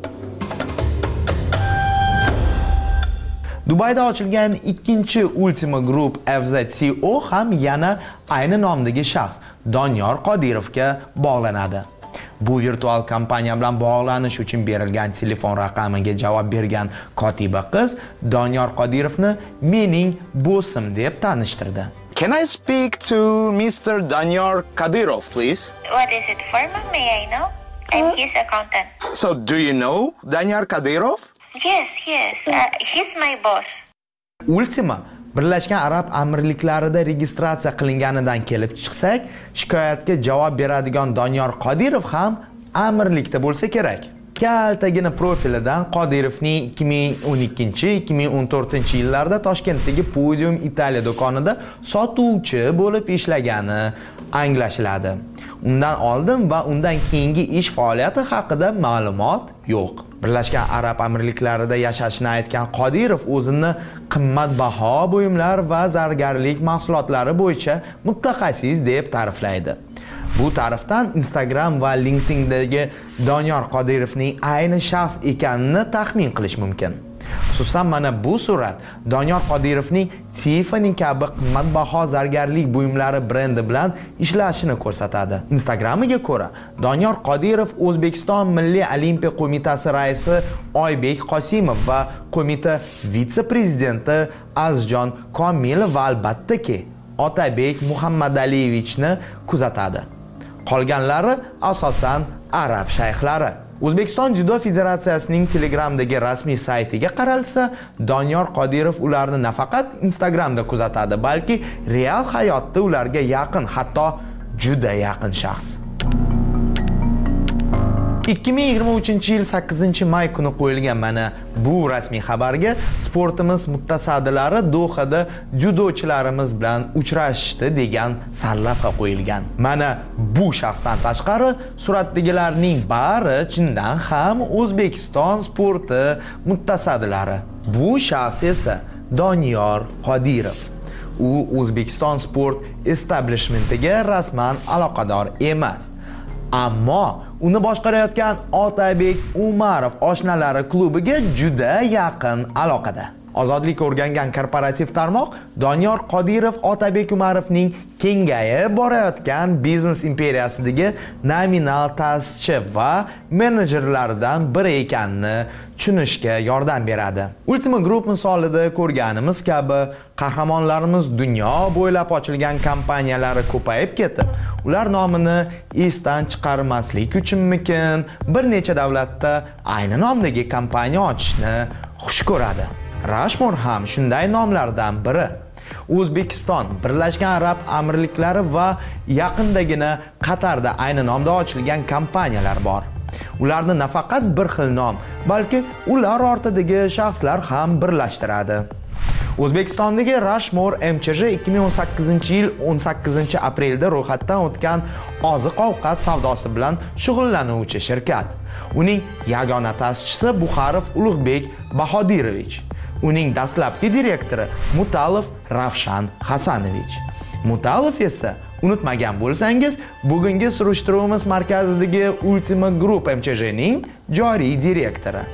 Dubayda ochilgan ikkinchi Ultima Group F Z C O ham yana ayni nomdagi shaxs Doniyor Qodirovga bog'lanadi. Bu virtual kompaniya bilan bog'lanish uchun berilgan telefon raqamiga javob bergan kotiba qiz Doniyor Qodirovni mening bossim deb tanishtirdi. Can I speak to Mister Doniyor Qodirov, please? What is it for, ma'am? May I know? I'm his accountant. So, do you know Doniyor Qodirov? Yes, yes. Uh, he's my boss. Ultima Birlashgan Arab Amirliklarida registratsiya qilinganidan kelib chiqsak, shikoyatga javob beradigan Doniyor Qodirov ham amirlikda bo'lsa kerak. Kaltagina profilidan Qodirovning ikki ming o'n ikkinchi ikki ming o'n to'rtinchi yillarda Toshkentdagi Podium Italiya do'konida sotuvchi bo'lib ishlagani anglashiladi. Undan oldin va undan keyingi ish faoliyati haqida ma'lumot yo'q. Birlashgan Arab Amirliklarida yashashini aytgan Qodirov o'zini qimmatbaho buyumlar va zargarlik mahsulotlari bo'yicha mutaxassis deb ta'riflaydi. Bu ta'rifdan Instagram va LinkedIndagi Doniyor Qodirovning ayni shaxs ekanini taxmin qilish mumkin. Xususan mana bu surat Doniyor Qodirovning Tiffany kabi qimmatbaho zargarlik buyumlari brendi bilan ishlashini ko'rsatadi. Instagramiga ko'ra, Doniyor Qodirov O'zbekiston Milliy Olimpiya qo'mitasi raisi Oybek Qosimov va qo'mita vitse-prezidenti Azizjon Komilov va albattaki Otabek Muhammadayevichni kuzatadi. Qolganlari asosan arab shayxlari. O'zbekiston Judo Federatsiyasining Telegramdagi rasmiy saytiga qaralsa, Doniyor Qodirov ularni nafaqat Instagramda kuzatadi, balki real hayotda ularga yaqin, hatto juda yaqin shaxs. ikki ming yigirma uchinchi yil sakkizinchi may kuni qo'yilgan mana bu rasmiy xabarga sportimiz mutasaddilari Dohada judochilarimiz bilan uchrashishdi degan sarlavha qo'yilgan. Mana bu shaxsdan tashqari suratdagilarning bari chindan ham O'zbekiston sporti mutasaddilari. Bu shaxs esa Doniyor Qodirov. U O'zbekiston sport establishmentiga rasman aloqador emas. Ammo uni boshqarayotgan Otabek Umarov oshnalari klubiga juda yaqin aloqada. Ozodlik o'rgangan korporativ tarmoq Doniyor Qodirov Otabek Umarovning kengayib borayotgan biznes imperiyasidagi nominal ta'sischi va menejerlaridan biri ekanini tushunishga yordam beradi. Ultima Group misolida ko'rganimiz kabi qahramonlarimiz dunyo bo'ylab ochilgan kompaniyalari ko'payib ketib, ular nomini esdan chiqarmaslik uchunmikin bir necha davlatda ayni nomdagi kompaniya ochishni xush ko'radi. Rushmore ham shunday nomlardan biri. O'zbekiston, Birlashgan Arab Amirliklari va yaqindagina Qatarda ayni nomda ochilgan kompaniyalar bor. Ularni nafaqat bir xil nom, balki ular ortidagi shaxslar ham birlashtiradi. O'zbekistondagi Rushmore M Ch J ikki ming o'n sakkizinchi yil o'n sakkizinchi aprelda ro'yxatdan o'tgan oziq-ovqat savdosi bilan shug'ullanuvchi shirkat. Uning yagona ta'sischisi Buxarov Ulug'bek Bahodirovich. Uning dastlabki direktori Mutalov Ravshan Hasanovich. Mutalov esa, unutmagan bo'lsangiz, bugungi surishtiruvimiz markazidagi Ultima Group M Ch J ning joriy direktori.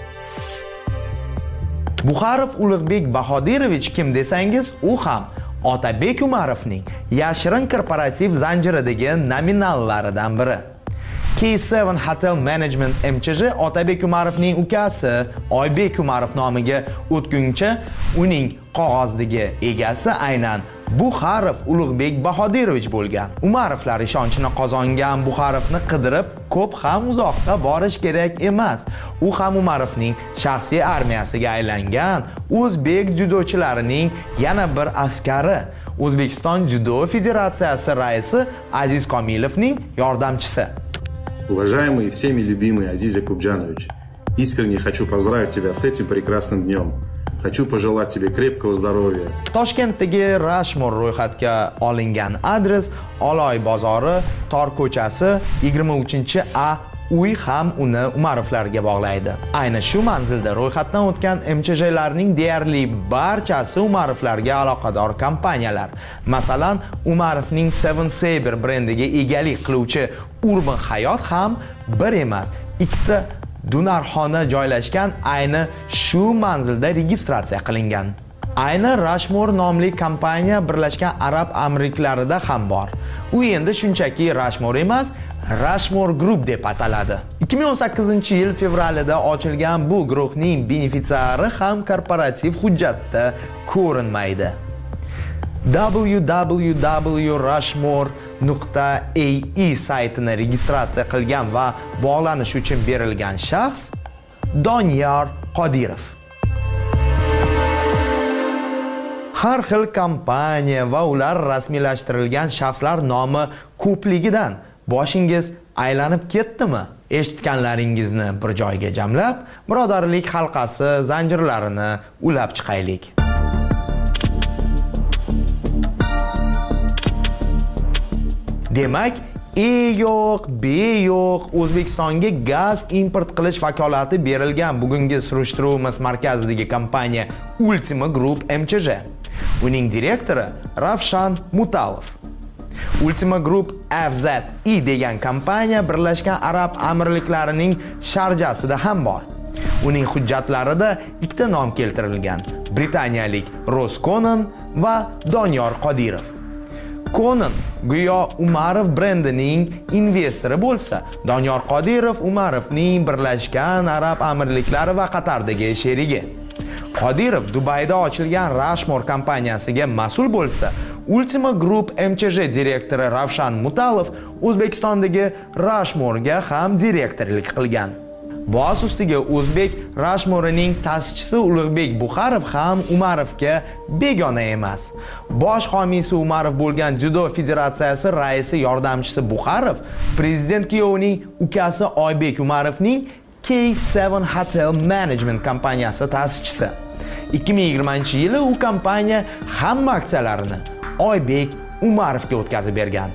Buxarov Ulug'bek Bahodirovich kim desangiz, u ham Otabek Umarovning yashirin korporativ zanjiridagi nominallaridan biri. K seven Hotel Management M Ch J Otabek Umarovning ukasi Oybek Umarov nomiga o'tguncha uning qog'ozdagi egasi aynan Buxarov Ulug'bek Bahodirovich bo'lgan. Umarovlar ishonchini qozongan Buxarovni qidirib ko'p ham uzoqqa borish kerak emas. U ham Umarovning shaxsiy armiyasiga aylangan o'zbek dzyudochilarining yana bir askari. O'zbekiston Dzyudo Federatsiyasi raisi Aziz Komilovning yordamchisi. Уважаемый и всеми любимый Азиз Якубджанович, искренне хочу поздравить тебя с этим прекрасным днем. Хочу пожелать тебе крепкого здоровья. Toshkentdagi Rashmor ro'yxatga olingan adres Oloy bozori, Tor ko'chasi, yigirma uchinchi A uy ham uni Umarovlarga bog'laydi. Ayni shu manzilda ro'yxatdan o'tgan M Ch J'larning deyarli barchasi Umarovlarga aloqador kompaniyalar. Masalan, Umarovning Seven Saber brendiga egalik qiluvchi Urban Hayot ham bir emas, ikkita Dunarxona joylashgan ayni shu manzilda registratsiya qilingan. Ayni Rashmor nomli kompaniya Birlashgan Arab Amirliklarida ham bor. U endi shunchaki Rashmor emas, Rashmor Group deb ataladi. ikki ming o'n sakkizinchi yil fevralida ochilgan bu guruhning benefitsiari ham korporativ hujjatda ko'rinmaydi. w w w nuqta rashmor nuqta a e saytini registratsiya qilgan va bog'lanish uchun berilgan shaxs Doniyor Qodirov. Har xil kompaniya va ular rasmiylashtirilgan shaxslar nomi ko'pligidan boshingiz aylanib ketdimi? Eshitganlaringizni bir joyga jamlab, birodarlik halqasi zanjirlarini ulab chiqaylik. Demak, E yo'q, B yo'q, O'zbekistonga gaz import qilish vakolati berilgan bugungi surishtiruvimiz markazidagi kompaniya Ultima Group M Ch J. Uning direktori Ravshan Mutalov. Ultima Group F Z I degan kompaniya Birlashgan Arab Amirliklarining Sharjasida ham bor. Uning hujjatlarida ikkita nom keltirilgan: Britaniyalik Rosconan va Doniyor Qodirov. Conan go'yo Umarov brendining investori bo'lsa, Doniyor Qodirov Umarovning Birlashgan Arab Amirliklari va Qatardagi sherigi. Qodirov Dubayda ochilgan Rashmor kompaniyasiga mas'ul bo'lsa, Ultima Group M Ch J direktori Ravshan Mutalov O'zbekistondagi Rashmorga ham direktorlik qilgan. Boz ustiga O'zbek Rashmorining ta'sischisi Ulug'bek Buxarov ham Umarovga begona emas. Bosh homiysi Umarov bo'lgan Dzyudo Federatsiyasi raisi yordamchisi Buxarov prezident kuyovining ukasi Oybek Umarovning K seven Hotel Management kompaniyasi ta'sischisi. ikki ming yigirmanchi yili u kompaniya hamma aksiyalarini Oybek Umarovga o'tkazib bergan.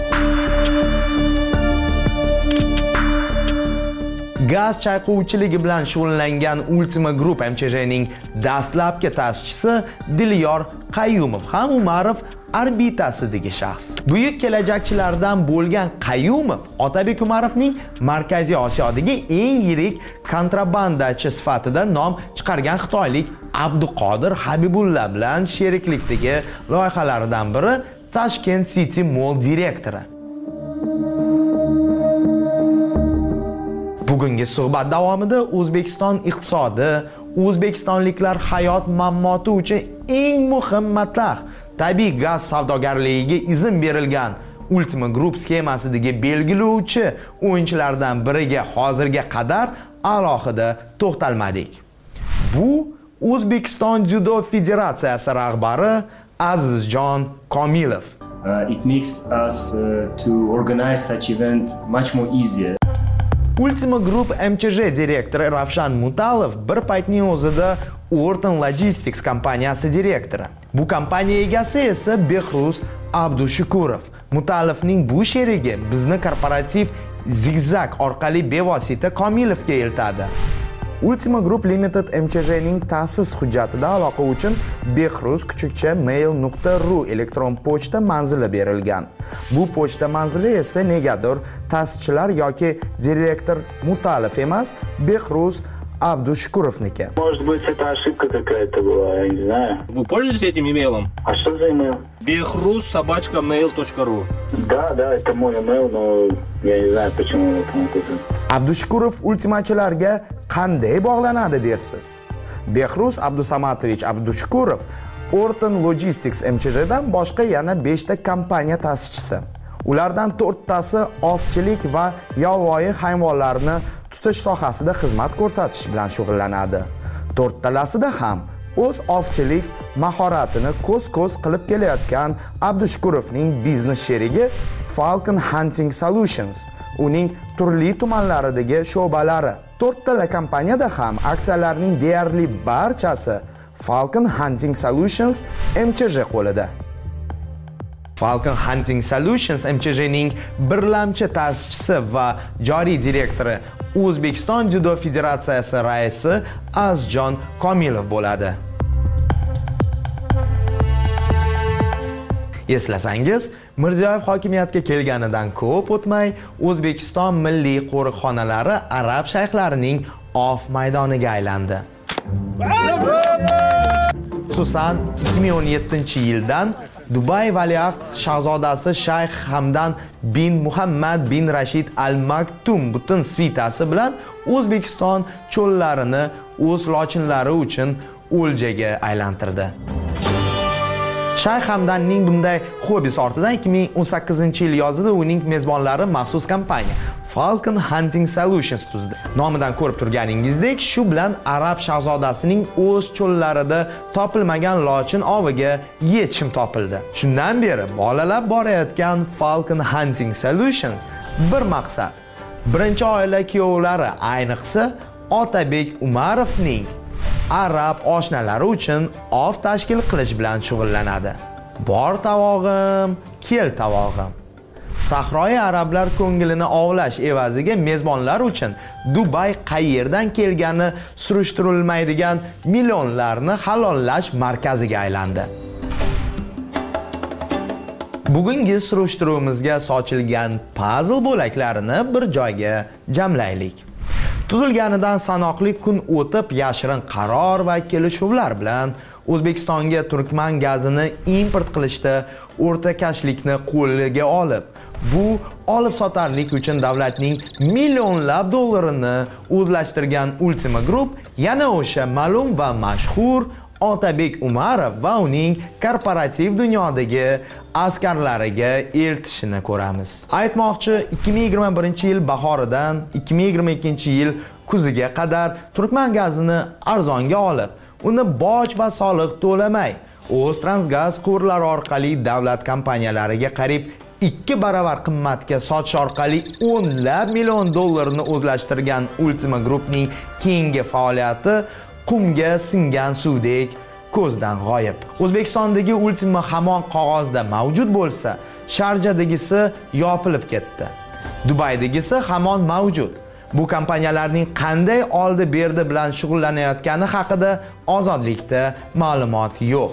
Gaz chayqovchiligi bilan shug'ullangan Ultima Group M Ch J'ning dastlabki ta'sischisi Dilyor Qayyumov ham Umarov orbitasidagi shaxs. Buyuk kelajakchilardan bo'lgan Qayyumov Otabek Umarovning Markaziy Osiyodagi eng yirik kontrabandachi sifatida nom chiqargan xitoylik Abduqodir Habibulla bilan sheriklikdagi loyihalaridan biri Tashkent City Mall direktori. Bugungi suhbat davomida O'zbekiston iqtisodi, O'zbekistonliklar hayot mammoti uchun eng muhim mablag' tabiiy gaz savdogarligiga izn berilgan Ultima Group skemasidagi belgilovchi o'yinchilardan biriga hozirga qadar alohida to'xtalmadik. Bu O'zbekiston Dzyudo Federatsiyasi rahbari Azizjon Komilov. Uh, it makes us uh, to organize such event much more easier. Ultima Group M Ch J direktori Ravshan Mutalov bir paytning o'zida Orton Logistics kompaniyasi direktori. Bu kompaniya egasi esa Behruz Abdushukurov. Mutalovning bu sherigi bizni korporativ zigzag orqali bevosita Komilovga eltadi. Ultima Group Limited M Ch J'ning ta'sis hujjatida aloqa uchun behruz kuchukcha mail nuqta ru elektron pochta manzili berilgan. Bu pochta manzili esa negadir ta'sischilar yoki direktor Mutalov emas, Behruz Abdushukurovniki. Может быть, это ошибка какая-то была, я не знаю. Вы пользуетесь этим имейлом? А что за имейл? behruz собачка mail точка ру. Да, да, это мой имейл, но я не знаю, почему он это написан. Abdushukurov ultimachilarga qanday bog'lanadi dersiz? Behruz Abdusamatovich Abdushukurov Orton Logistics M Ch J'dan boshqa yana besh ta kompaniya ta'sischisi. Ulardan to'rttasi ovchilik va yovvoyi hayvonlarni tutish sohasida xizmat ko'rsatish bilan shug'ullanadi. To'rttalasida ham o'z ovchilik mahoratini ko'z-ko'z qilib kelayotgan Abdushukurovning biznes sherigi Falcon Hunting Solutions, uning turli tumanlaridagi sho'balari. To'rttala kompaniyada ham aksiyalarning deyarli barchasi Falcon Hunting Solutions M Ch J qo'lida. Falcon Hunting Solutions M Ch J'ning birlamchi ta'sischisi va joriy direktori O'zbekiston Judo Federatsiyasi raisi Azjon Komilov bo'ladi. Eslasangiz, Mirziyoyev hokimiyatga kelganidan ko'p o'tmay O'zbekiston milliy qo'riqxonalari arab shayxlarining ov maydoniga aylandi. Xususan, ikki ming o'n yettinchi yildan Dubay valiahd shahzodasi Shayx Hamdan bin Muhammad bin Rashid Al Maktum butun svitasi bilan O'zbekiston cho'llarini o'z lochinlari uchun o'ljaga aylantirdi. Shayx Hamdanning bunday hobbisi ortidan ikki ming o'n sakkizinchi yil yozida uning mezbonlari maxsus kompaniya Falcon Hunting Solutions tuzdi. Nomidan ko'rib turganingizdek, shu bilan arab shahzodasining o'z cho'llarida topilmagan lochin oviga yechim topildi. Shundan beri bolalab borayotgan Falcon Hunting Solutions bir maqsad. Birinchi oila kuyovlari, ayniqsa Otabek Umarovning arab oshnalari uchun ov tashkil qilish bilan shug'ullanadi. Bor tavog'im, kel tavog'im. Sahroyi arablar ko'ngilini ovlash evaziga mezbonlar uchun Dubay qayerdan kelgani surishtirilmaydigan millionlarni halollash markaziga aylandi. Bugungi surishtiruvimizga sochilgan puzzle bo'laklarini bir joyga jamlaylik. Tuzilganidan sanoqli kun o'tib yashirin qaror va kelishuvlar bilan O'zbekistonga Turkman gazini import qilishda o'rtakashlikni qo'lga olib, bu olib sotarlik uchun davlatning millionlab dollarini o'zlashtirgan Ultima Group yana o'sha ma'lum va mashhur Otabek Umarov va uning korporativ dunyodagi askarlariga eltishini ko'ramiz. Aytmoqchi, ikki ming yigirma birinchi yil bahoridan ikki ming yigirma ikkinchi yil kuziga qadar Turkman gazini arzonga olib, uni boj va soliq to'lamay, o'z Transgaz quvurlari orqali davlat kompaniyalariga qariyb ikki baravar qimmatga sotish orqali o'nlab million dollarni o'zlashtirgan Ultima Groupning keyingi faoliyati qumga singan suvdek ko'zdan g'oyib. O'zbekistondagi Ultima hamon qog'ozda mavjud bo'lsa, Sharjadagisi yopilib ketdi. Dubaydagisi hamon mavjud. Bu kompaniyalarning qanday oldi-berdi bilan shug'ullanayotgani haqida Ozodlikda ma'lumot yo'q.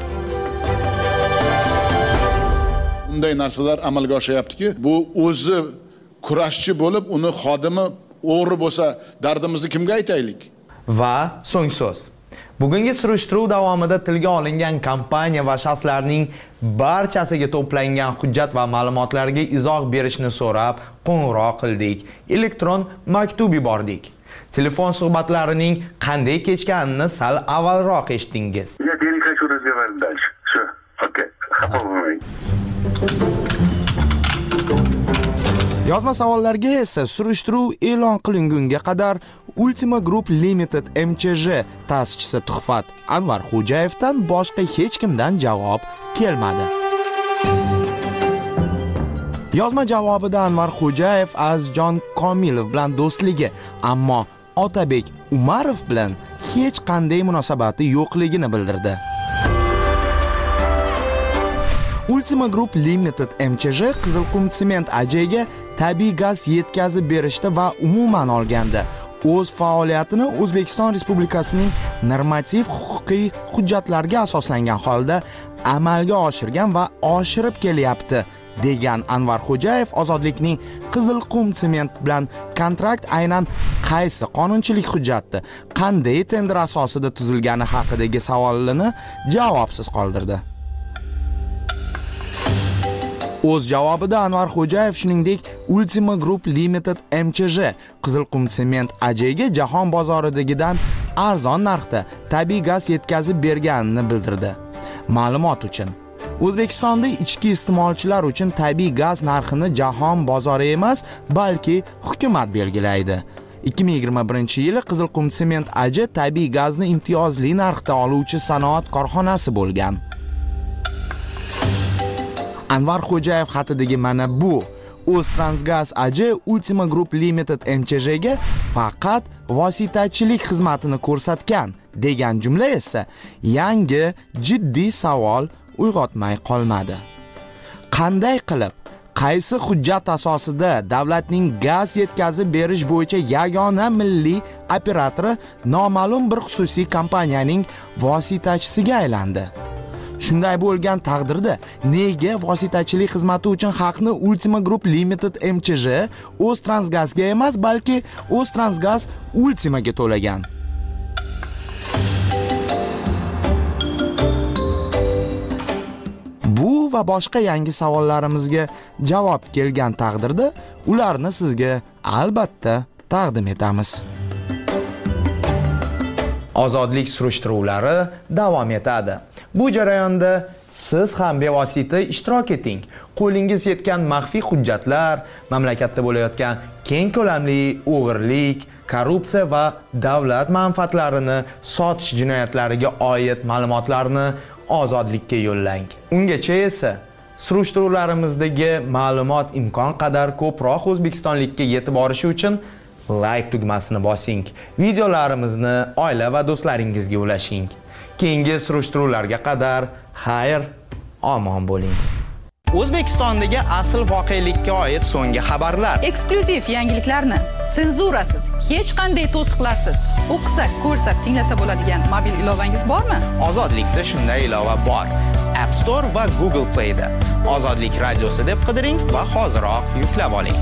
Bunday narsalar amalga oshyaptiki, bu o'zi kurashchi bo'lib, uni xodimi o'g'ri bo'lsa, dardimizni kimga aytaylik? Va so'ng so'z. Bugungi surishtiruv davomida tilga olingan kompaniya va shaxslarning barchasiga to'plangan hujjat va ma'lumotlarga izoh berishni so'rab qo'ng'iroq qildik. Elektron maktub yubordik. Telefon suhbatlarining qanday kechganini sal avvalroq eshitdingiz. Я не хочу разговаривать дальше. Всё. Окей. Yozma savollarga esa surishtiruv e'lon qilingunga qadar Ultima Group Limited M Ch J ta'sischisi Tuhfat Anvar Xo'jayevdan boshqa hech kimdan javob kelmadi. Yozma javobida Anvar Xo'jayev Azjon Komilov bilan do'stligi, ammo Otabek Umarov bilan hech qanday munosabati yo'qligini bildirdi. Ultima Group Limited M Ch J Qizilqum Sement A J'ga tabiiy gaz yetkazib berishda va umuman olganda o'z faoliyatini O'zbekiston Respublikasining normativ huquqiy hujjatlariga asoslangan holda amalga oshirgan va oshirib kelyapti, degan Anvar Xo'jayev Ozodlikning Qizilqum Sement bilan kontrakt aynan qaysi qonunchilik hujjatda, qanday tender asosida tuzilgani haqidagi savolini javobsiz qoldirdi. O'z javobida Anvar Xo'jayev shuningdek Ultima Group Limited M Ch J Qizilqum Sement A J'ga jahon bozoridagidan arzon narxda tabiiy gaz yetkazib berganini bildirdi. Ma'lumot uchun, O'zbekistonda ichki iste'molchilar uchun tabiiy gaz narxini jahon bozori emas, balki hukumat belgilaydi. ikki ming yigirma birinchi yili Qizilqum Sement A J tabiiy gazni imtiyozli narxda oluvchi sanoat korxonasi bo'lgan. Anvar Xo'jayev xatidagi mana bu O'ztransgaz A J Ultima Group Limited M Ch J ga faqat vositachilik xizmatini ko'rsatgan degan jumla esa yangi jiddiy savol uyg'otmay qolmadi. Qanday qilib, qaysi hujjat asosida davlatning gaz yetkazib berish bo'yicha yagona milliy operatori noma'lum bir xususiy kompaniyaning vositachisiga aylandi? Shunday bo'lgan taqdirda nega vositachilik xizmati uchun haqni Ultima Group Limited M Ch J O'ztransgazga emas, balki O'ztransgaz Ultimaga to'lagan? Bu va boshqa yangi savollarimizga javob kelgan taqdirda ularni sizga albatta taqdim etamiz. Ozodlik surishtiruvlari davom etadi. Bu jarayonda siz ham bevosita ishtirok eting. Qo'lingiz yetgan maxfiy hujjatlar, mamlakatda bo'layotgan keng ko'lamli o'g'irlik, korrupsiya va davlat manfaatlarini sotish jinoyatlariga oid ma'lumotlarni Ozodlikka yo'llang. Ungacha esa surishtiruvlarimizdagi ma'lumot imkon qadar ko'proq o'zbekistonlikka yetib borishi uchun like tugmasini bosing. Videolarimizni oila va do'stlaringizga ulashing. Keyingi surishtiruvlarga qadar xayr, omon bo'ling. O'zbekistondagi asl voqelikka oid so'nggi xabarlar. Eksklyuziv yangiliklarni senzurasiz, hech qanday to'siqlarsiz o'qisa, ko'rsa, tinglasa bo'ladigan mobil ilovangiz bormi? Ozodlikda shunday ilova bor. App Store va Google Play da Ozodlik radiosi deb qidiring va hoziroq yuklab oling.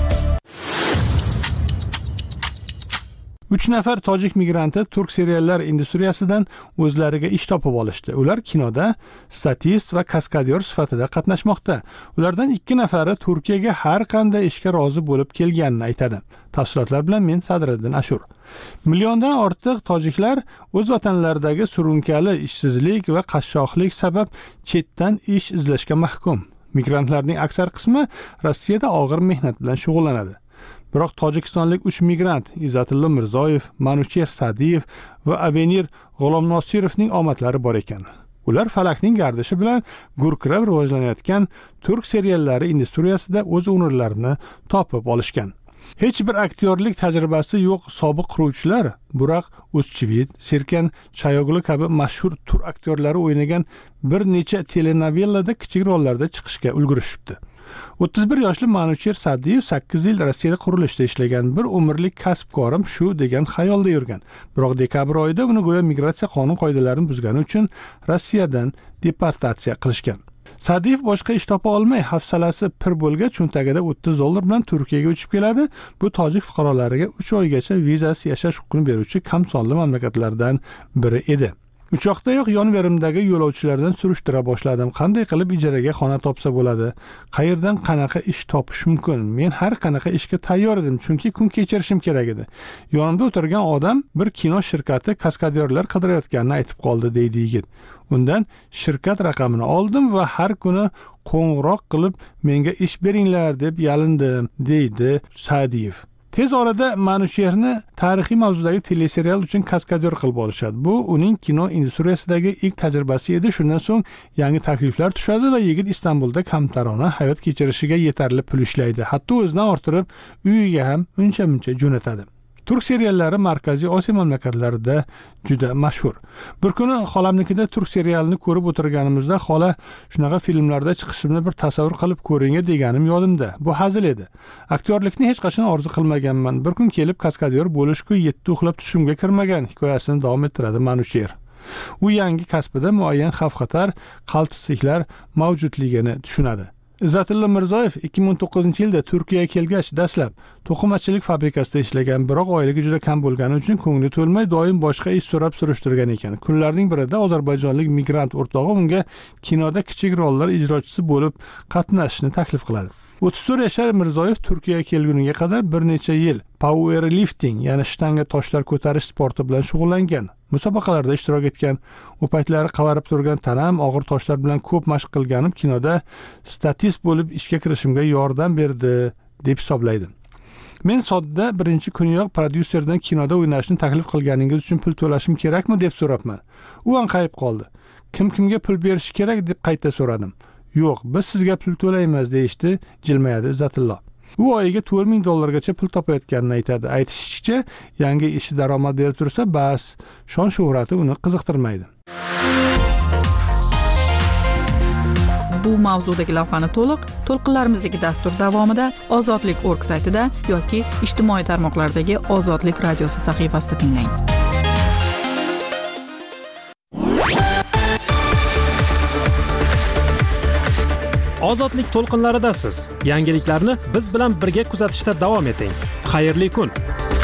uch nafar tojik migranti turk seriallar industriyasidan o'zlariga ish topib olishdi. Ular kinoda statist va kaskadyor sifatida qatnashmoqda. Ulardan ikki nafari Turkiyaga har qanday ishga rozi bo'lib kelganini aytadi. Tafsilotlar bilan men Sadriddin Ashur. Milliondan ortiq tojiklar o'z vatanlaridagi surunkali ishsizlik va qashshoqlik sabab chetdan ish izlashga mahkum. Migrantlarning aksar qismi Rossiyada og'ir mehnat bilan shug'ullanadi. Biroq tojikistonlik uch migrant Izzatilla Mirzoyev, Manucher Sadiyev va Avenir G'ulomnosirovning omadlari bor ekan. Ular falakning gardishi bilan gurkirab rivojlanayotgan turk seriallari industriyasida o'z o'rinlarini topib olishgan. Hech bir aktyorlik tajribasi yo'q sobiq quruvchilar Burak O'zchivit, Serkan Chayoglu kabi mashhur tur aktyorlari o'ynagan bir necha telenovellada kichik rollarda chiqishga ulgurishibdi. o'ttiz bir yoshli Manucher Sadiyev sakkiz yil Rossiyada qurilishda ishlagan bir umrlik kasbkorim shu degan xayolda yurgan. Biroq dekabr oyida uni go'yo migratsiya qonun qoidalarini buzgani uchun Rossiyadan deportatsiya qilishgan. Sadiyev boshqa ish topa olmay, hafsalasi pir bo'lgach cho'ntagida o'ttiz dollar bilan Turkiyaga uchib keladi. Bu tojik fuqarolariga uch oygacha vizasiz yashash huquqini beruvchi kamsonli mamlakatlardan biri edi. Uchoqdayoq yonverimdagi yo'lovchilardan surishtira boshladim. Qanday qilib ijaraga xona topsa bo'ladi? Qayerdan qanaqa ish topish mumkin? Men har qanaqa ishga tayyor edim, chunki kun kechirishim kerak edi. Yonimda o'tirgan odam bir kino shirkati kaskadyorlar qidirayotganini aytib qoldi, deydi yigit. Undan shirkat raqamini oldim va har kuni qo'ng'iroq qilib menga ish beringlar deb yalindim, deydi Sadiyev. Tez orada Manucherni tarixiy mavzudagi teleserial uchun kaskadyor qilib olishadi. Bu uning kino industriyasidagi ilk tajribasi edi. Shundan so'ng yangi takliflar tushadi va yigit Istanbulda kamtarona hayot kechirishiga yetarli pul ishlaydi. Hatto o'zidan orttirib uyiga ham uncha-muncha jo'natadi. Turk seriallari Markaziy Osiyo mamlakatlarida juda mashhur. Bir kuni xolamnikida turk serialini ko'rib o'tirganimizda xola shunaqa filmlarda chiqishimni bir tasavvur qilib ko'ring deganim yodimda. Bu hazil edi. Aktyorlikni hech qachon orzu qilmaganman. Bir kun kelib kaskadyor bo'lishku yetti uxlab tushimga kirmagan hikoyasini davom ettiradi Manucher. U yangi kasbida muayyan xavf-xatar, qaltisliklar mavjudligini tushunadi. Izzatilla Mirzoyev ikki ming o'n to'qqizinchi yilda Turkiyaga kelgach, dastlab to'qimachilik fabrikasida ishlagan, biroq oyligi juda kam bo'lgani uchun ko'ngli to'lmay doim boshqa ish so'rab surishtirgan ekan. Kunlarning birida ozarbayjonlik migrant o'rtog'i unga kinoda kichik rollar ijrochisi bo'lib qatnashishni taklif qiladi. o'ttiz to'rt yashar Mirzoyev Turkiyaga kelguniga qadar bir necha yil powerlifting, ya'ni shtanga toshlar ko'tarish sporti bilan shug'ullangan. Musobaqalarda ishtirok etgan. U paytlari qavarib turgan tanam, og'ir toshlar bilan ko'p mashq qilganim kinoda statist bo'lib ishga kirishimga yordam berdi deb hisoblaydi. Men sodda birinchi kuniyoq prodyuserdan kinoda o'ynashni taklif qilganingiz uchun pul to'lashim kerakmi deb so'rabman. U anqayib qoldi. Kim kimga pul berish kerak deb qayta so'radim. Yo'q, biz sizga pul to'laymiz deyishdi, jilmayadi Izzatullo. U oyiga to'rt ming dollargacha pul topayotganini aytadi. Aytishicha, yangi ishi daromad berib tursa, bas, shon shuhrati uni qiziqtirmaydi. Bu mavzudagi lavhani to'liq to'lqinlarimizdagi dastur davomida Ozodlik nokta org saytida yoki ijtimoiy tarmoqlardagi Ozodlik radiosi sahifasida tinglang. Ozodlik to'lqinlaridasiz. Yangiliklarni biz bilan birga kuzatishda davom eting. Xayrli kun.